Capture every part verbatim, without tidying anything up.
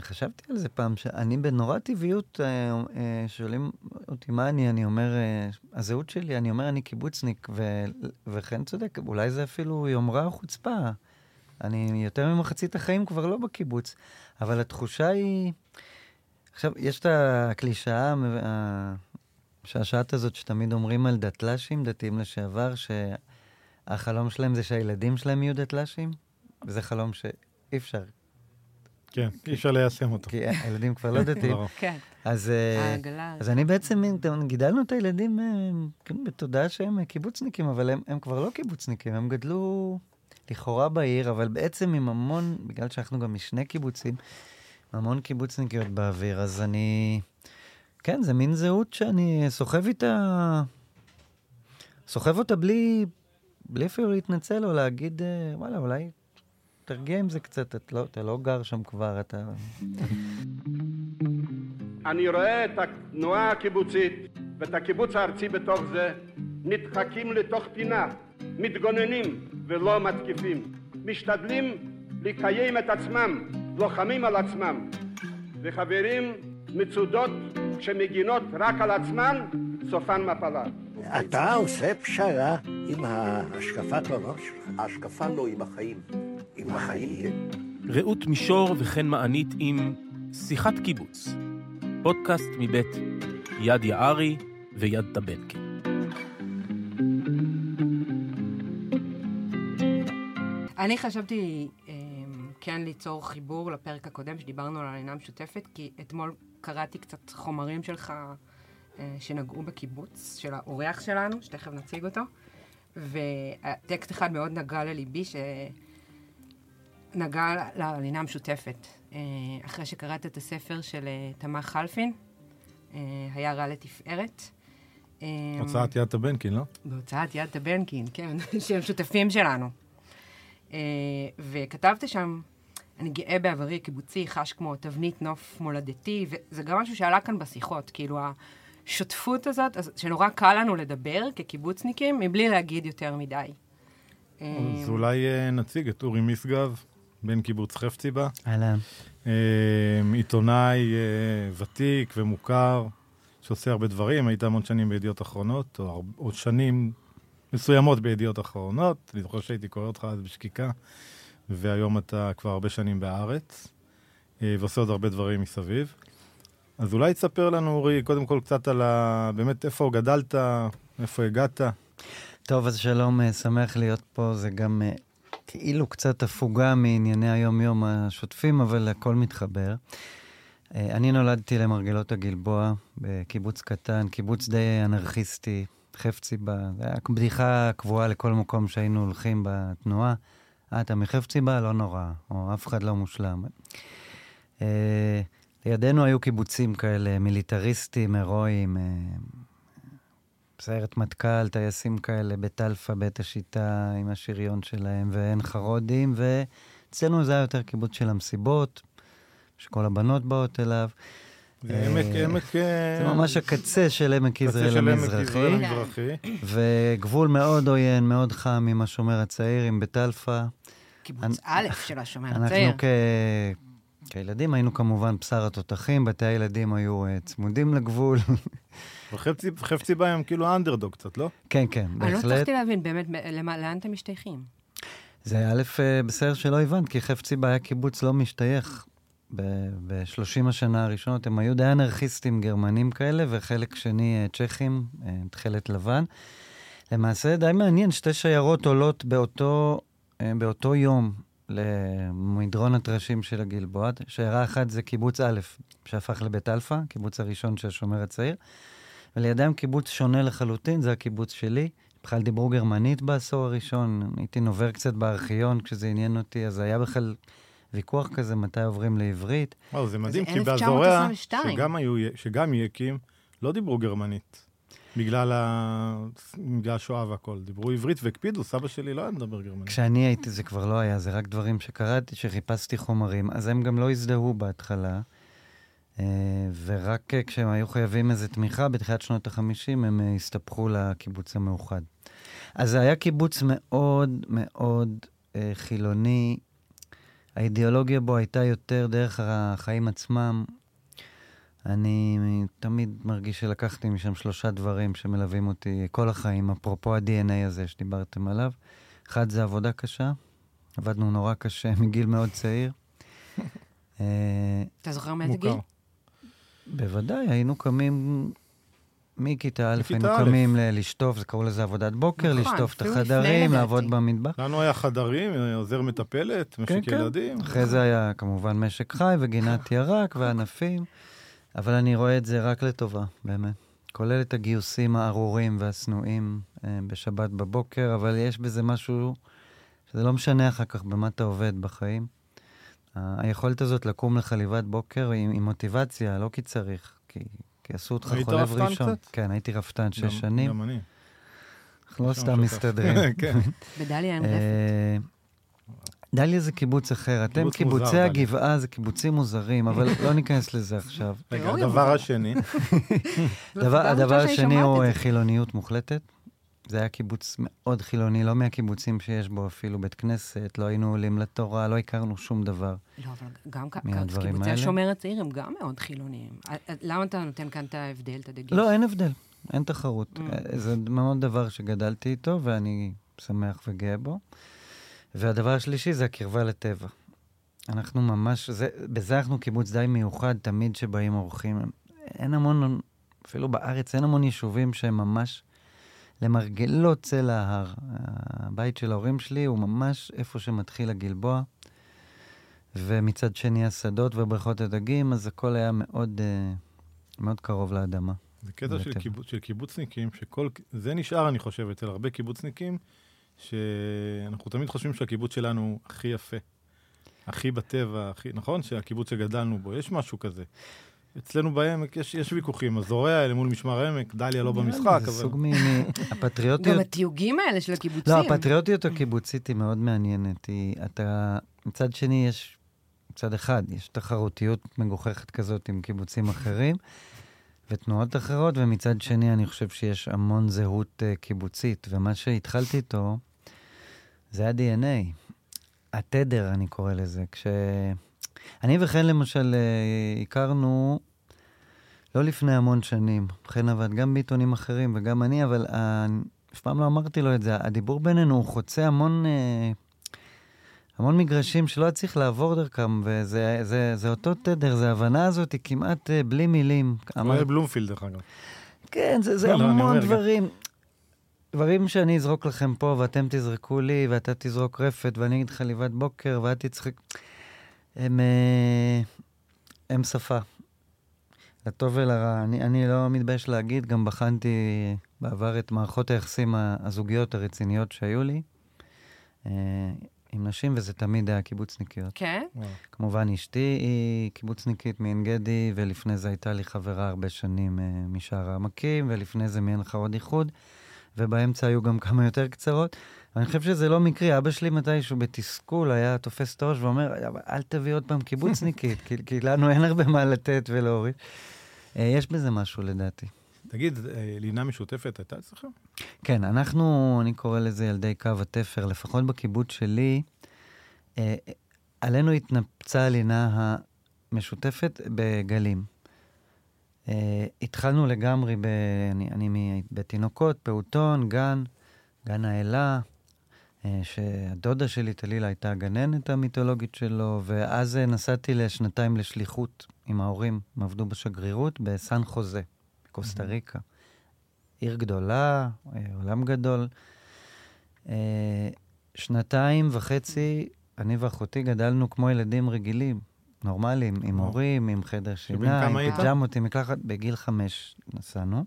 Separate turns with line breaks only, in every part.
חשבתי על זה פעם, שאני בנורא טבעיות, שואלים אותי מה אני, אני אומר, הזהות שלי, אני אומר, אני קיבוצניק, וכן צודק, אולי זה אפילו יומרה או חוצפה. אני יותר ממחצית החיים כבר לא בקיבוץ, אבל התחושה היא... עכשיו, יש את הקלישאה, השעשעת הזאת שתמיד אומרים על דתל"שים, דתיים לשעבר, שהחלום שלהם זה שהילדים שלהם יהיו דתל"שים, וזה חלום שאי אפשר.
כן, אי אפשר ליישם אותו.
כי הילדים כבר לא דתיים.
כן.
אז אני בעצם, גידלנו את הילדים בתודעה שהם קיבוצניקים, אבל הם כבר לא קיבוצניקים, הם גדלו לכאורה בעיר, אבל בעצם עם המון, בגלל שאנחנו גם משני קיבוצים, המון קיבוצניקיות באוויר, אז אני... כן, זה מין זהות שאני סוחב איתה... סוחב אותה בלי... בלי אפילו להתנצל או להגיד, וואלה, אולי תרגיע עם זה קצת, אתה לא, אתה לא גר שם כבר, אתה...
אני רואה את התנועה הקיבוצית ואת הקיבוץ הארצי בתוך זה, נדחקים לתוך פינה, מתגוננים ולא מתקיפים, משתדלים לקיים את עצמם, לוחמים על עצמם, וחברים מצודות שמגינות רק על עצמן, סופן מפלה.
אתה עושה פשרה עם ההשקפת עולם שלך?
ההשקפה לא, עם החיים. עם החיים, כן.
רעות מישור וכן מענית עם שיחת קיבוץ. פודקאסט מבית יד יערי ויד טבנקין.
אני חשבתי כן ליצור חיבור לפרק הקודם שדיברנו על הלינה משותפת, כי אתמול קראתי קצת חומרים שלך שנגעו בקיבוץ, של האורח שלנו, שתכף נציג אותו, וטקסט אחד מאוד נגע לליבי, שנגע ללינה המשותפת. אחרי שקראת את הספר של תמך חלפין, היה רע לתפארת.
הוצאת יד טבנקין, לא?
בהוצאת יד טבנקין, כן, שהם שותפים שלנו. וכתבת שם, אני גאה בעברי קיבוצי, חש כמו תבנית נוף מולדתי, וזה גם משהו שעלה כאן בשיחות, כאילו השותפות הזאת, שנורא קל לנו לדבר כקיבוצניקים, מבלי להגיד יותר מדי.
אז אולי נציג את אורי משגב, בן קיבוץ חפציבה.
אהלן.
עיתונאי ותיק ומוכר, שעושה הרבה דברים, היית המון שנים בידיעות אחרונות, או עוד שנים מסוימות בידיעות אחרונות, אני זוכר שהייתי קורא אותך אז בשקיקה, והיום אתה כבר הרבה שנים בארץ, ועושה עוד הרבה דברים מסביב. אז אולי תספר לנו, אורי, קודם כל קצת על ה... באמת איפה גדלת, איפה הגעת.
טוב, אז שלום, שמח להיות פה, זה גם כאילו קצת הפוגה מענייני היום-יום השוטפים, אבל הכל מתחבר. אני נולדתי למרגלות הגלבוע, בקיבוץ קטן, קיבוץ די אנרכיסטי, חפציבה, זה היה בדיחה קבועה לכל מקום שהיינו הולכים בתנועה. אה, אתה מחפציבה? לא נורא, או אף אחד לא מושלם. אה, לידינו היו קיבוצים כאלה, מיליטריסטים, הירואיים, אה, סיירת מטכ"ל, טייסים כאלה, בית אלפא, בית השיטה, עם השריון שלהם, ואין חרודים, ואצלנו זה היה יותר קיבוץ של המסיבות, שכל הבנות באות אליו.
זה עמק, עמק...
זה ממש הקצה של עמק יזרעאל המזרחי. וגבול מאוד עוין, מאוד חם עם השומר הצעיר, עם בית אלפא.
קיבוץ א' של השומר הצעיר.
אנחנו כילדים היינו כמובן בשר התותחים, בתי הילדים היו צמודים לגבול.
וחפציבה הם כאילו אנדרדוג קצת, לא?
כן, כן, בהחלט.
אני לא צריכתי להבין באמת לאן אתם משתייכים.
זה היה א' בסדר שלא הבנת, כי חפציבה היה קיבוץ לא משתייך. ב-שלושים השנה הראשונות הם היו די אנרכיסטים גרמנים כאלה, וחלק שני צ'כים, תחילת לבן. למעשה די מעניין, שתי שיירות עולות באותו, באותו יום למדרון הטרשים של הגלבוע. שיירה אחת זה קיבוץ א', שהפך לבית אלפא, קיבוץ הראשון של השומר הצעיר, ולידם קיבוץ שונה לחלוטין, זה הקיבוץ שלי. בכלל דיברו גרמנית בעשור הראשון, הייתי נובר קצת בארכיון כשזה עניין אותי, אז היה בכלל... ויכוח כזה, מתי עוברים לעברית.
וואו, זה מדהים, כי באזוריה, שגם היו, שגם יקים, לא דיברו גרמנית. בגלל השואה והכל. דיברו עברית והקפידו, סבא שלי לא היה מדבר גרמנית.
כשאני הייתי, זה כבר לא היה, זה רק דברים שקראתי, שחיפשתי חומרים, אז הם גם לא הזדהו בהתחלה, ורק כשהם היו חייבים איזו תמיכה, בתחילת שנות החמישים, הם הסתפחו לקיבוץ המאוחד. אז זה היה קיבוץ מאוד מאוד חילוני, האידיאולוגיה בו הייתה יותר דרך החיים עצמם. אני תמיד מרגיש שלקחתי משם שלושה דברים שמלווים אותי כל החיים, אפרופו ה-די אן איי הזה שדיברתם עליו. אחד זה עבודה קשה, עבדנו נורא קשה מגיל מאוד צעיר.
אתה זוכר מאיזה גיל?
בוודאי, היינו קמים מכיתה א', היינו קמים לשטוף, זה קראו לזה עבודת בוקר, לשטוף את החדרים, לעבוד במטבח.
לנו היה חדרים, עוזר מטפלת, משק ילדים.
אחרי זה היה כמובן משק חי וגינת ירק וענפים, אבל אני רואה את זה רק לטובה, באמת. כולל את הגיוסים הארורים והסנועים בשבת בבוקר, אבל יש בזה משהו שזה לא משנה אחר כך במה אתה עובד בחיים. היכולת הזאת לקום לחליבת בוקר עם, עם מוטיבציה, לא כי צריך, כי, כי עשו אותך חולב ראשון. היית רפתן קצת? כן, הייתי רפתן שש גם, שנים.
גם אני.
אנחנו לא סתם מסתדרים.
כן.
בדליה אין רפת.
דליה זה קיבוץ אחר. אתם קיבוצי הגבעה זה קיבוצים מוזרים, אבל לא ניכנס לזה עכשיו.
רגע, הדבר השני.
הדבר השני הוא חילוניות מוחלטת. זה היה קיבוץ מאוד חילוני, לא מהקיבוצים שיש בו אפילו בית כנסת, לא היינו עולים לתורה, לא הכרנו שום דבר.
לא, אבל גם קיבוצי השומר הצעיר הם גם מאוד חילוניים. למה אתה נותן כאן את ההבדל, את הדגש?
לא, אין הבדל, אין תחרות. זה מאוד דבר שגדלתי איתו, ואני שמח וגאה בו. והדבר השלישי זה הקרבה לטבע. אנחנו ממש, בזה אנחנו קיבוץ די מיוחד, תמיד שבאים אורחים. אין המון, אפילו בארץ, אין המון יישובים שהם ממש למרגלות צל ההר. הבית של ההורים שלי הוא ממש איפה שמתחיל הגלבוע, ומצד שני השדות ובריכות הדגים, אז הכל היה מאוד, מאוד קרוב לאדמה.
זה קטע של, קיבוץ, של קיבוצניקים, שכל, זה נשאר, אני חושב, אצל הרבה קיבוצניקים, שאנחנו תמיד חושבים שהקיבוץ שלנו הכי יפה, הכי בטבע, הכי, נכון? שהקיבוץ שגדלנו בו, יש משהו כזה. אצלנו בעמק יש, יש ויכוחים, הזורע אלה מול משמר העמק, דליה לא במשחק.
זה סוג מהפטריוטיות.
גם התיוגים האלה של הקיבוצים.
לא, הפטריוטיות הקיבוצית היא מאוד מעניינת. אתה, מצד שני יש, מצד אחד, יש תחרותיות מגוחכת כזאת עם קיבוצים אחרים, ותנועות אחרות, ומצד שני אני חושב שיש המון זהות קיבוצית, ומה שהתחלתי איתו, זה ה-די אן איי. התדר, אני קורא לזה, כש... אני וכן למשל הכרנו לא לפני המון שנים. חן עבד גם בעיתונים אחרים וגם אני, אבל אף פעם לא אמרתי לו את זה. הדיבור בינינו הוא חוצה המון, המון מגרשים שלא צריך לעבור דרכם, וזה זה, זה אותו תדר, זה ההבנה הזאת היא כמעט בלי מילים.
אמר בלומפילד דרך אגב.
כן, זה, זה המון דברים. דברים שאני אזרוק לכם פה ואתם תזרקו לי, ואתה תזרוק רפת ואני אגיד חליבת בוקר ואת תצחק... הם, הם שפה. לטוב ולרע. אני, אני לא מתבייש להגיד, גם בחנתי בעבר את מערכות היחסים הזוגיות הרציניות שהיו לי, עם נשים, וזה תמיד היה קיבוצניקיות.
כן?
כמובן, אשתי היא קיבוצניקית מעין גדי, ולפני זה הייתה לי חברה הרבה שנים משער העמקים, ולפני זה מעין חרוד איחוד, ובאמצע היו גם כמה יותר קצרות. אני חושב שזה לא מקרי. אבא שלי מתישהו בתסכול היה תופס את הראש ואומר, אל תביא עוד פעם קיבוצניקית, כי, כי לנו אין הרבה מה לתת ולהוריד. יש בזה משהו לדעתי.
תגיד, לינה משותפת הייתה אצלך?
כן, אנחנו, אני קורא לזה ילדי קו התפר, לפחות בקיבוץ שלי, עלינו התנפצה הלינה המשותפת בגלים. התחלנו לגמרי, ב, אני, אני בתינוקות, פעוטון, גן, גן האלה, שהדודה שלי, תלילה, הייתה הגננת המיתולוגית שלו, ואז נסעתי לשנתיים לשליחות עם ההורים, הם עבדו בשגרירות בסן חוזה, בקוסטה ריקה. עיר גדולה, עולם גדול. שנתיים וחצי, אני ואחותי גדלנו כמו ילדים רגילים, נורמליים, עם הורים, עם חדר שינה, עם פיג'מות, עם מקלחת, בגיל חמש נסענו.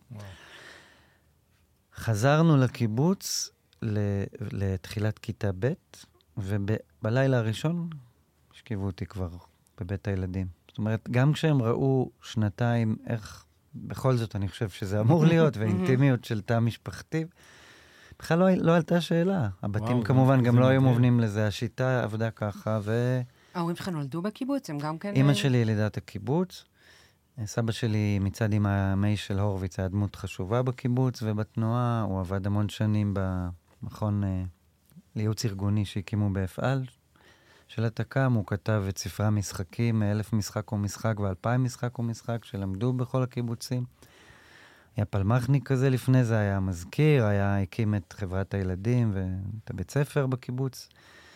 חזרנו לקיבוץ, לתחילת כיתה ב', ובלילה הראשון השכיבו אותי כבר בבית הילדים. זאת אומרת, גם כשהם ראו שנתיים איך, בכל זאת אני חושב שזה אמור להיות, ואינטימיות של תא משפחתי, בכלל לא, לא עלתה שאלה. הבתים וואו, כמובן גם לא היו מובנים לזה, השיטה עבדה ככה, ו...
ההורים שלך נולדו בקיבוץ, הם גם כן...
אמא שלי ילידת הקיבוץ, סבא שלי מצד עם המי של הורוביץ, היה דמות חשובה בקיבוץ ובתנועה, הוא עבד המון שנים במכון אה, לייעוץ ארגוני שהקימו באפעל, של התק"ם, הוא כתב את ספרי המשחקים, אלף משחק ומשחק ואלפיים משחק ומשחק, שלמדו בכל הקיבוצים. היה פלמחניק כזה לפני זה, היה מזכיר, היה הקים את חברת הילדים ואת הבית ספר בקיבוץ.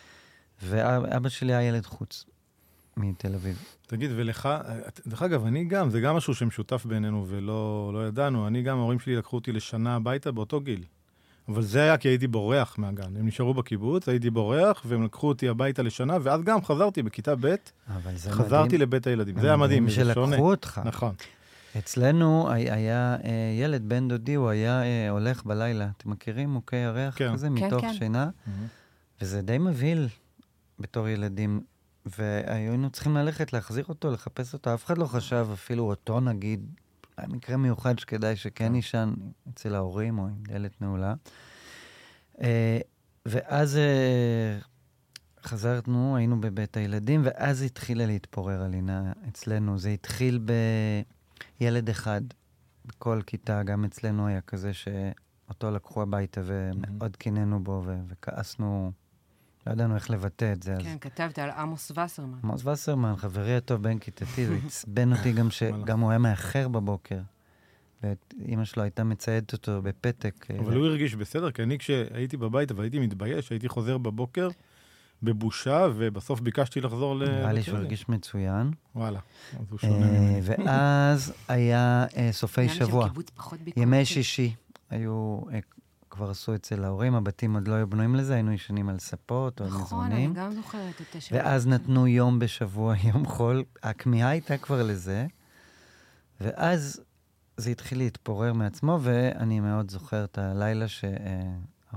ואבא שלי היה ילד חוץ מתל אביב.
תגיד, ולך, דרך אגב, אני גם, זה גם משהו שמשותף בינינו ולא לא ידענו. אני גם, ההורים שלי לקחו אותי לשנה הביתה באותו גיל. אבל זה היה כי הייתי בורח מהגן. הם נשארו בקיבוץ, הייתי בורח, והם לקחו אותי הביתה לשנה, ואז גם חזרתי בכיתה ב', חזרתי מדהים. לבית הילדים. זה היה מדהים, זה שונה.
שלקחו אותך.
נכון.
אצלנו היה אה, ילד, בן דודי, הוא היה אה, הולך בלילה. אתם מכירים מוכי ירח
כן.
כזה,
כן,
מתוך
כן.
שינה?
Mm-hmm.
וזה די מבהיל בתור ילדים. והיינו צריכים ללכת, להחזיר אותו, לחפש אותו. אף אחד לא חשב, אפילו אותו נגיד, היה מקרה מיוחד שכדאי שכן ישן אצל ההורים או עם דלת נעולה. אה, ואז אה, חזרנו, היינו בבית הילדים, ואז התחילה להתפורר הלינה אצלנו. זה התחיל בילד אחד, בכל כיתה, גם אצלנו היה כזה שאותו לקחו הביתה ומאוד קיננו בו ו- וכעסנו, לא ידענו איך לבטא את זה.
כן,
אז...
כתבת על עמוס וסרמן.
עמוס וסרמן, חברי הטוב בן כיתתי, זה עצבן אותי גם שגם הוא היה מאחר בבוקר. ואמא שלו הייתה מציידת אותו בפתק.
אבל הוא הרגיש בסדר, כי אני כשהייתי בבית, אבל הייתי מתבייש, הייתי חוזר בבוקר בבושה, ובסוף ביקשתי לחזור ל...
נראה לי שהוא הרגיש מצוין.
וואלה, אז הוא שונה ממני.
ואז היה סופי שבוע. ימי שישי היו, כבר עשו אצל ההורים, הבתים עוד לא היו בנויים לזה, היינו ישנים על ספות או מזרונים.
נכון, אני גם זוכרת את השבוע.
ואז נתנו יום בשבוע, יום חול. הכמיהה הייתה כבר לזה, ואז זה התחיל להתפורר מעצמו, ואני מאוד זוכר את הלילה שאמא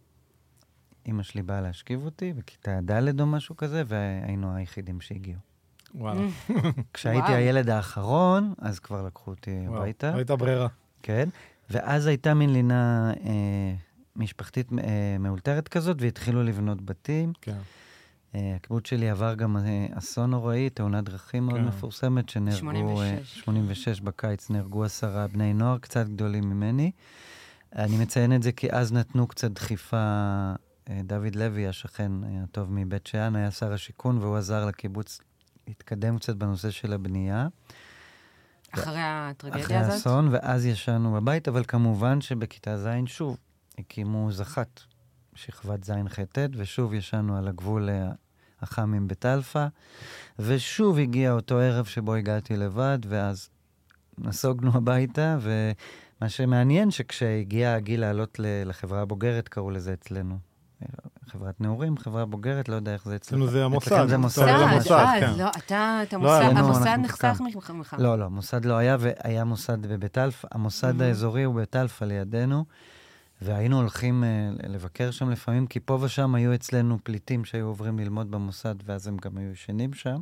שלי באה להשכיב אותי, בכיתה ד' או משהו כזה, והיינו היחידים שהגיעו.
וואלה.
כשהייתי הילד האחרון, אז כבר לקחו אותי הביתה.
הייתה ברירה.
כן, ואז הייתה מין לינה אה, משפחתית אה, מאולתרת כזאת, והתחילו לבנות בתים.
כן.
אה, הקיבוץ שלי עבר גם אה, אסון נוראי, תאונת דרכים מאוד
כן.
מפורסמת, שנהרגו...
שמונים ושש.
שמונים ושש בקיץ, נהרגו עשרה בני נוער, קצת גדולים ממני. אני מציין את זה כי אז נתנו קצת דחיפה, אה, דוד לוי, השכן הטוב מבית שאן, היה שר השיכון, והוא עזר לקיבוץ להתקדם קצת בנושא של הבנייה.
אחרי הטרגדיה הזאת?
אחרי האסון, ואז ישנו בבית, אבל כמובן שבכיתה זין שוב הקימו זחת, שכבת זין חטט, ושוב ישנו על הגבול החמים בטלפה, ושוב הגיע אותו ערב שבו הגעתי לבד, ואז נסוגנו הביתה, ומה שמעניין שכשהגיע הגיל לעלות לחברה הבוגרת, קראו לזה אצלנו. חברת נעורים, חברה בוגרת, לא יודע איך זה אצלנו.
זה המוסד.
זה מוסד.
לא, אתה, המוסד נחסך ממך.
לא, לא, מוסד לא היה, והיה מוסד בבית אלפא. המוסד האזורי הוא בבית אלפא לידינו, והיינו הולכים לבקר שם לפעמים, כי פה ושם היו אצלנו פליטים שהיו עוברים ללמוד במוסד, ואז הם גם היו ישנים שם.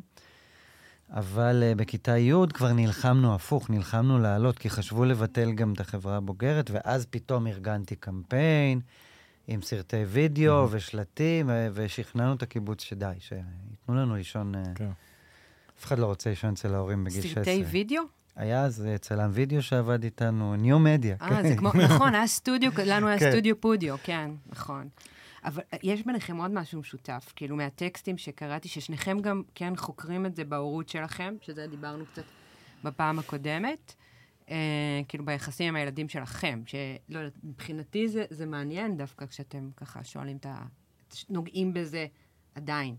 אבל בכיתה י' כבר נלחמנו הפוך, נלחמנו לעלות, כי חשבו לבטל גם את החברה הבוגרת, ואז פתאום ארגנתי קמפיין, עם סרטי וידאו mm-hmm. ושלטים, ושכנענו את הקיבוץ שדי, שיתנו לנו לישון. כן. אף אחד לא רוצה לישון אצל ההורים בגיל שש עשרה.
סרטי וידאו?
היה אז צלם וידאו שעבד איתנו, ניו מדיה.
אה, זה כמו, נכון, היה סטודיו, לנו היה סטודיו פודיו, כן, נכון. אבל יש ביניכם עוד משהו משותף, כאילו מהטקסטים שקראתי, ששניכם גם כן חוקרים את זה בהורות שלכם, שזה דיברנו קצת בפעם הקודמת, אה, כאילו ביחסים עם הילדים שלכם, שלא, מבחינתי זה, זה מעניין דווקא כשאתם ככה שואלים את ה... נוגעים בזה עדיין.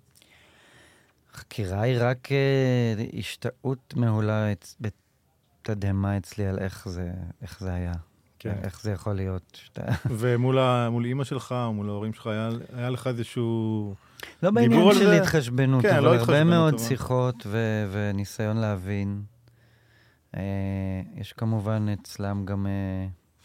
חקירה היא רק אה, השתאות מהולה בתדהמה אצלי על איך זה, איך זה היה. כן. איך זה יכול להיות. שאתה...
ומול ה, מול אמא שלך או מול ההורים שלך, היה, היה לך איזשהו...
לא בעניין של
זה...
התחשבנות,
כן,
אבל
לא
הרבה
התחשבנות,
מאוד
אבל...
שיחות ו- וניסיון להבין. אה, יש כמובן אצלם גם... אה,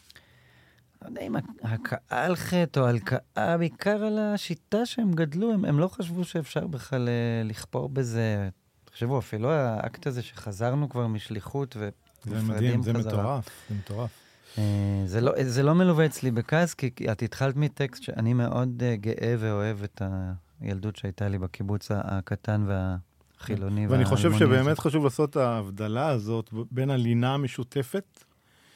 לא יודע אם הקאה על חטא או הלקאה, בעיקר על השיטה שהם גדלו, הם, הם לא חשבו שאפשר בכלל לכפור בזה. תחשבו, אפילו האקט הזה שחזרנו כבר משליחות
ונפרדים חזרה. זה מדהים, זה מטורף, זה מטורף.
זה לא, זה לא מלווה אצלי בכעס, כי את התחלת מטקסט שאני מאוד גאה ואוהב את הילדות שהייתה לי בקיבוץ הקטן והחילוני.
ואני חושב שבאמת חשוב לעשות את ההבדלה הזאת בין הלינה המשותפת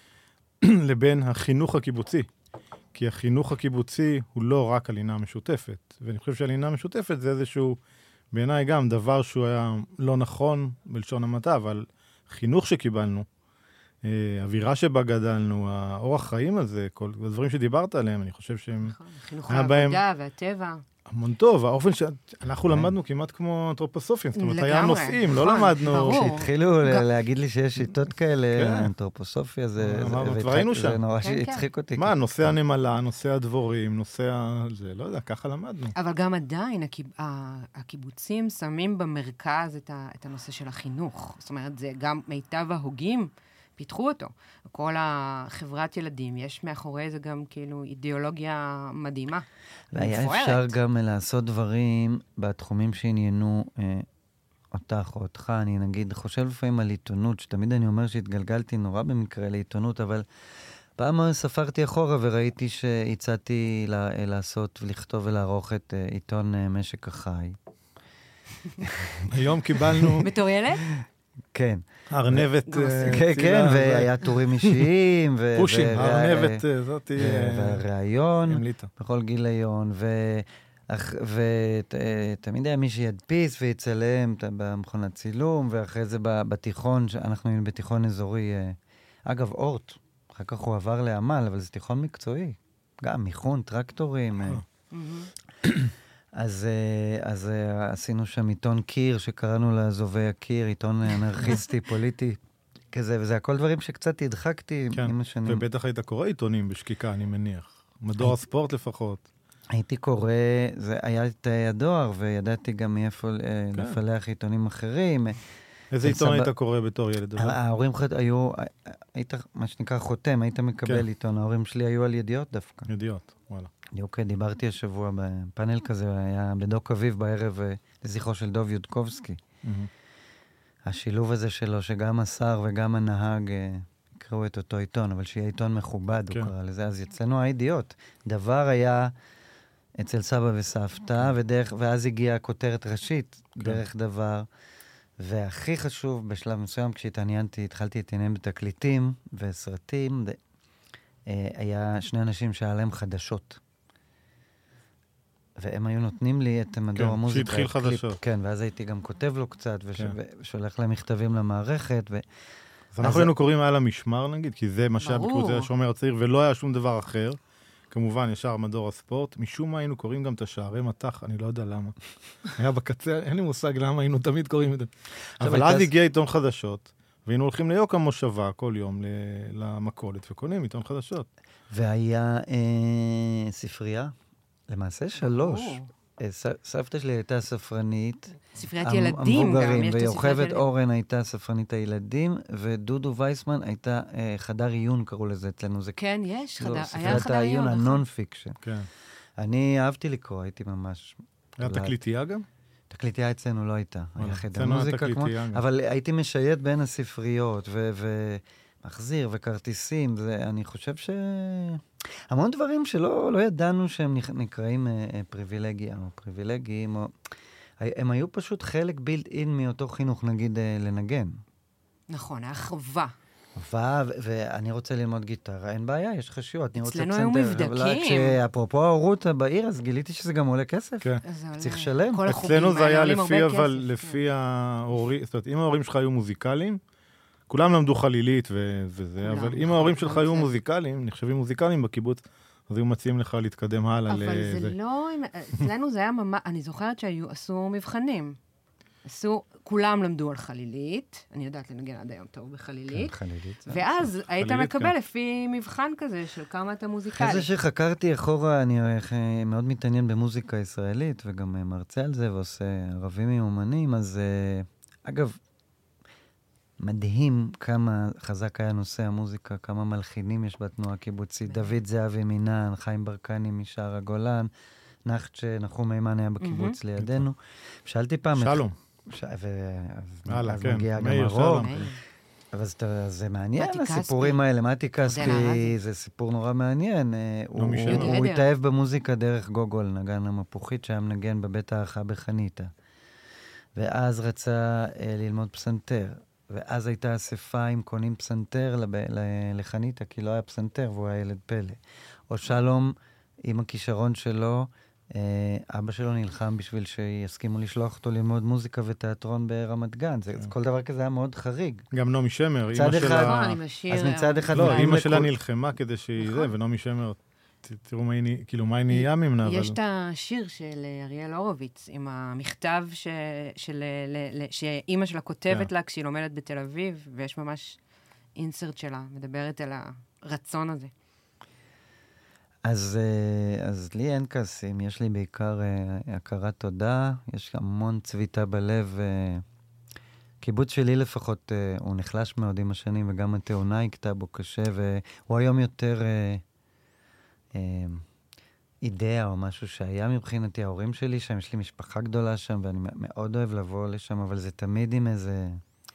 לבין החינוך הקיבוצי. כי החינוך הקיבוצי הוא לא רק הלינה המשותפת. ואני חושב שהלינה המשותפת זה איזשהו בעיניי גם דבר שהוא היה לא נכון בלשון המעטה, אבל חינוך שקיבלנו, אווירה שבה גדלנו, האורח חיים הזה, כל הדברים שדיברת עליהם, אני חושב שהם...
חינוך העבודה והטבע.
המון טוב, האופן שאנחנו למדנו כמעט כמו אנתרופוסופים, זאת אומרת, היה נושאים, לא למדנו...
כשהתחילו להגיד לי שיש שיטות כאלה, אנתרופוסופיה זה...
כבר היינו שם.
זה נורא שהצחיק אותי.
מה, נושא הנמלה, נושא הדבורים, נושא ה... זה, לא יודע, ככה למדנו.
אבל גם עדיין, הקיבוצים שמים במרכז את הנושא של החינוך. זאת אומרת, זה גם מיטב ההוגים, פיתחו אותו. כל החברת ילדים, יש מאחורי זה גם כאילו אידיאולוגיה מדהימה.
והיה אפשר גם לעשות דברים בתחומים שעניינו אה, אותך או אותך. אני נגיד חושב לפעמים על עיתונות, שתמיד אני אומר שהתגלגלתי נורא במקרה לעיתונות, אבל פעם ספרתי אחורה וראיתי שהצעתי לה, לעשות ולכתוב ולערוך את אה, עיתון אה, משק החי.
היום קיבלנו...
בתור ילד?
כן.
ארנבת צילה.
כן, כן, והיה טורים אישיים.
פושים, ארנבת זאת.
והראיון, בכל גיליון, ותמיד היה מי שידפיס ויצלם במכונת צילום, ואחרי זה בתיכון, אנחנו היינו בתיכון אזורי, אגב, אורט, אחר כך הוא עבר לעמל, אבל זה תיכון מקצועי. גם מיכון, טרקטורים. אז, אז עשינו שם עיתון קיר, שקראנו לה זובי הקיר, עיתון אנרכיסטי, פוליטי, כזה, וזה הכל דברים שקצת הדחקתי
כן,
עם השנים.
ובטח היית קורא עיתונים בשקיקה, אני מניח. מדור הספורט לפחות.
הייתי קורא, זה היה את הדואר, וידעתי גם מאיפה כן. לפלח עיתונים אחרים.
איזה עיתון סבא... היית קורא בתור ילד?
ההורים היו, היית, מה שנקרא חותם, היית מקבל כן. עיתון, ההורים שלי היו על ידיעות דווקא.
ידיעות, וואלה.
אוקיי, דיברתי השבוע בפאנל כזה, היה בדוק אביב בערב לזכרו של דוב יודקובסקי. השילוב הזה שלו, שגם השר וגם הנהג יקראו את אותו עיתון, אבל שיהיה עיתון מכובד, הוא קרא לזה, אז יצאנו הידיעות. דבר היה אצל סבא וסבתא, ואז הגיעה הכותרת ראשית, דרך דבר, והכי חשוב, בשלב מסוים, כשהתעניינתי, התחלתי להתעניין בתקליטים וסרטים, היה שני אנשים שהיה להם חדשות. והם היו נותנים לי את מדור המוזיקה.
שהתחיל חדשות.
כן, ואז הייתי גם כותב לו קצת, ושולח להם מכתבים למערכת.
אז אנחנו היינו קוראים על המשמר, נגיד, כי זה מה שהיה בקבוצה השומר הצעיר, ולא היה שום דבר אחר. כמובן, ישר מדור הספורט. משום מה היינו קוראים גם את השערי מתח, אני לא יודע למה. היה בקצה, אין לי מושג למה היינו תמיד קוראים את זה. אבל אז הגיע עיתון חדשות, והיינו הולכים ליוקם מושבה כל יום למכולת, וקונים עיתון חדשות.
והיה ספרייה? למעשה שלוש. סבתא שלי הייתה ספרנית.
ספריית ילדים גם.
ויוכבת אורן הייתה ספרנית הילדים, ודודו וייסמן הייתה חדר עיון, קראו לזה אצלנו.
כן, יש.
ספריית העיון, הנון פיקשן. אני אהבתי לקרוא, הייתי ממש...
היה תקליטייה גם?
תקליטייה אצלנו לא הייתה. היה חדר מוזיקה כמו... אבל הייתי משייט בין הספריות, ומחזיר וכרטיסים, ואני חושב ש... המון דברים שלא לא ידענו שהם נקראים אה, פריבילגיה או פריבילגיים, או... הם היו פשוט חלק בילד אין מאותו חינוך, נגיד, אה, לנגן.
נכון, החובה.
חובה, ו- ואני רוצה ללמוד גיטרה, אין בעיה, יש לך שיעור.
אצלנו היו מבדקים.
כשאפרופו ההורות בעיר, אז גיליתי שזה גם עולה כסף.
כן.
צריך לשלם.
אצלנו זה היה לפי, אבל לפי ההורים, זאת אומרת, אם ההורים שלך היו מוזיקליים, כולם למדו חלילית וזה, אבל אם ההורים שלך היו מוזיקליים, נחשבים מוזיקליים בקיבוץ, אז היו מציעים לך להתקדם הלאה.
אבל זה לא, אצלנו זה היה ממש, אני זוכרת שעשו מבחנים. עשו, כולם למדו על חלילית, אני יודעת לנגן עד היום טוב בחלילית, ואז היית מקבל לפי מבחן כזה של כמה אתה מוזיקלי.
אחרי זה שחקרתי אחורה, אני מאוד מתעניין במוזיקה ישראלית, וגם מרצה על זה ועושה ערבים עם אומנים, אז אגב, מדהים כמה חזק היה נושא המוזיקה, כמה מלחינים יש בתנועה הקיבוצית. דוד זהבי מינן, חיים ברקני משער הגולן, נחצ'ה, נחום מימן היה בקיבוץ לידינו. שאלתי פעם...
שלום.
אז מגיע גם הרוב. אבל זה מעניין, הסיפורים האלה. מתי כספי זה סיפור נורא מעניין. הוא התאהב במוזיקה דרך גוגול, נגן המפוחית, שהיה מנגן בבית האחה בחניתה. ואז רצה ללמוד פסנתר. ואז הייתה אספה עם קונים פסנתר לחניתה, כי לא היה פסנתר, והוא היה ילד פלא. או שלום, עם הכישרון שלו, אבא שלו נלחם בשביל שיסכימו לשלוח אותו ללמוד מוזיקה ותיאטרון ברמת גן. זה, כל דבר כזה היה מאוד חריג.
גם נעמי שמר,
מצד
אמא
אחד,
שלה...
אני משאיר...
אז מצד אחד...
לא, אמא
לכל...
שלה נלחמה כדי שהיא זה, ונעמי שמר, ת, תראו מה היא, כאילו, מה היא נהיה ממנה.
יש
אבל...
את השיר של אריאל הורוביץ, עם המכתב ש... של... ל... ל... שאמא שלה כותבת yeah. לה כשהיא לומדת בתל אביב, ויש ממש אינסרט שלה, מדברת על הרצון הזה.
אז, אז לי אין כעסים, יש לי בעיקר הכרת תודה, יש המון צביטה בלב. קיבוץ שלי לפחות, הוא נחלש מאוד עם השנים, וגם התאונה הכתה בו קשה, והוא היום יותר אידאה או משהו שהיה מבחינתי, ההורים שלי שם, יש לי משפחה גדולה שם, ואני מאוד אוהב לבוא לשם, אבל זה תמיד עם איזה,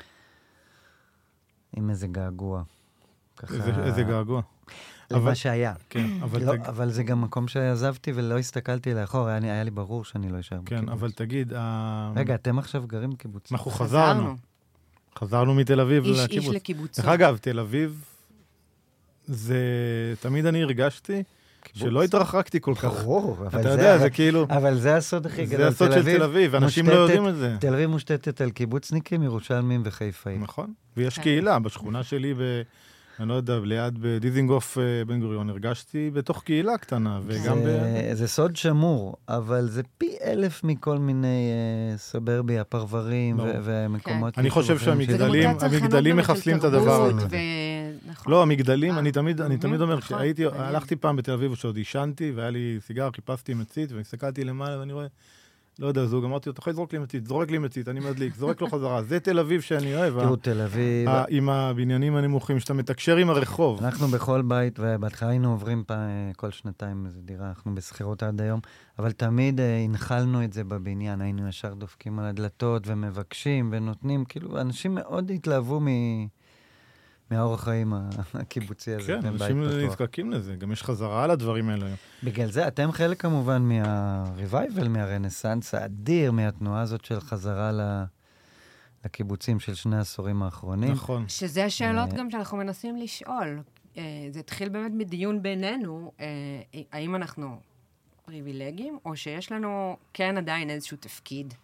עם איזה געגוע.
איזה, איזה געגוע.
למה שהיה.
כן, אבל,
לא,
תג...
אבל זה גם מקום שעזבתי ולא הסתכלתי לאחור, היה, היה לי ברור שאני לא אשאר
כן,
בקיבוץ.
אבל תגיד...
רגע, אתם עכשיו גרים בקיבוץ.
אנחנו חזרנו. חזרנו מתל אביב
איש,
לקיבוץ.
איש לקיבוצו.
דרך אגב, תל אביב, זה... תמיד אני הרגשתי קיבוץ. שלא התרחקתי כל כך.
ברור, אבל
אתה
זה...
יודע, זה כאילו...
אבל זה הסוד הכי גדול.
זה הסוד של תל אביב, אנשים לא יודעים את זה.
תל אביב מושתתת על קיבוצניקים, ירושלמים וחיפאים.
נכון, ויש קהילה בשכונה שלי ב... אני לא יודע, ליד בדיזינגוף בן גוריון, הרגשתי בתוך קהילה קטנה, וגם ב...
זה סוד שמור, אבל זה פי אלף מכל מיני סוברביה, פרברים ומקומות...
אני חושב שהמגדלים מחסלים את הדבר הזה. לא, המגדלים, אני תמיד אומר, כשהייתי, הלכתי פעם בתל אביב שעוד עישנתי, והיה לי סיגר, חיפשתי מצית, והסתכלתי למעלה, ואני רואה... לא יודע, זוג, אמרתי, אתה יכול לזרוק לי מצית, זורק לי מצית, אני מדליק, זורק לו חזרה. זה תל אביב שאני אוהב.
תראו, תל אביב...
עם הבניינים הנמוכים, שאתה מתקשר עם הרחוב.
אנחנו בכל בית, ובהתחלה היינו עוברים כל שנתיים איזו דירה, אנחנו בסחירות עד היום, אבל תמיד הנחלנו את זה בבניין, היינו ישר דופקים על הדלתות ומבקשים ונותנים, כאילו, אנשים מאוד התלהבו מ... מהאורח חיים הקיבוצי הזה.
כן, אנשים נזקקים לזה, גם יש חזרה על הדברים האלה.
בגלל זה, אתם חלק כמובן מהריווייבל, מהרנסנס האדיר, מהתנועה הזאת של חזרה לקיבוצים של שני העשורים האחרונים.
נכון.
שזה השאלות גם שאנחנו מנסים לשאול. זה התחיל באמת מדיון בינינו, האם אנחנו פריבילגים, או שיש לנו כן עדיין איזשהו תפקיד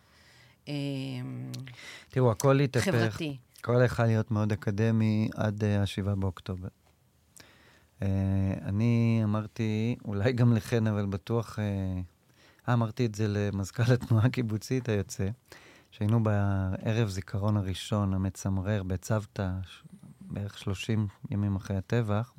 תראו, הכל התהפך.
חברתי.
הכל יכול להיות מאוד אקדמי עד השבעה באוקטובר. אני אמרתי, אולי גם לכן, אבל בטוח, אמרתי את זה למזכ"ל התנועה הקיבוצית היוצא, שהיינו בערב זיכרון הראשון, המצמרר, בצוותא, בערך שלושים ימים אחרי הטבח,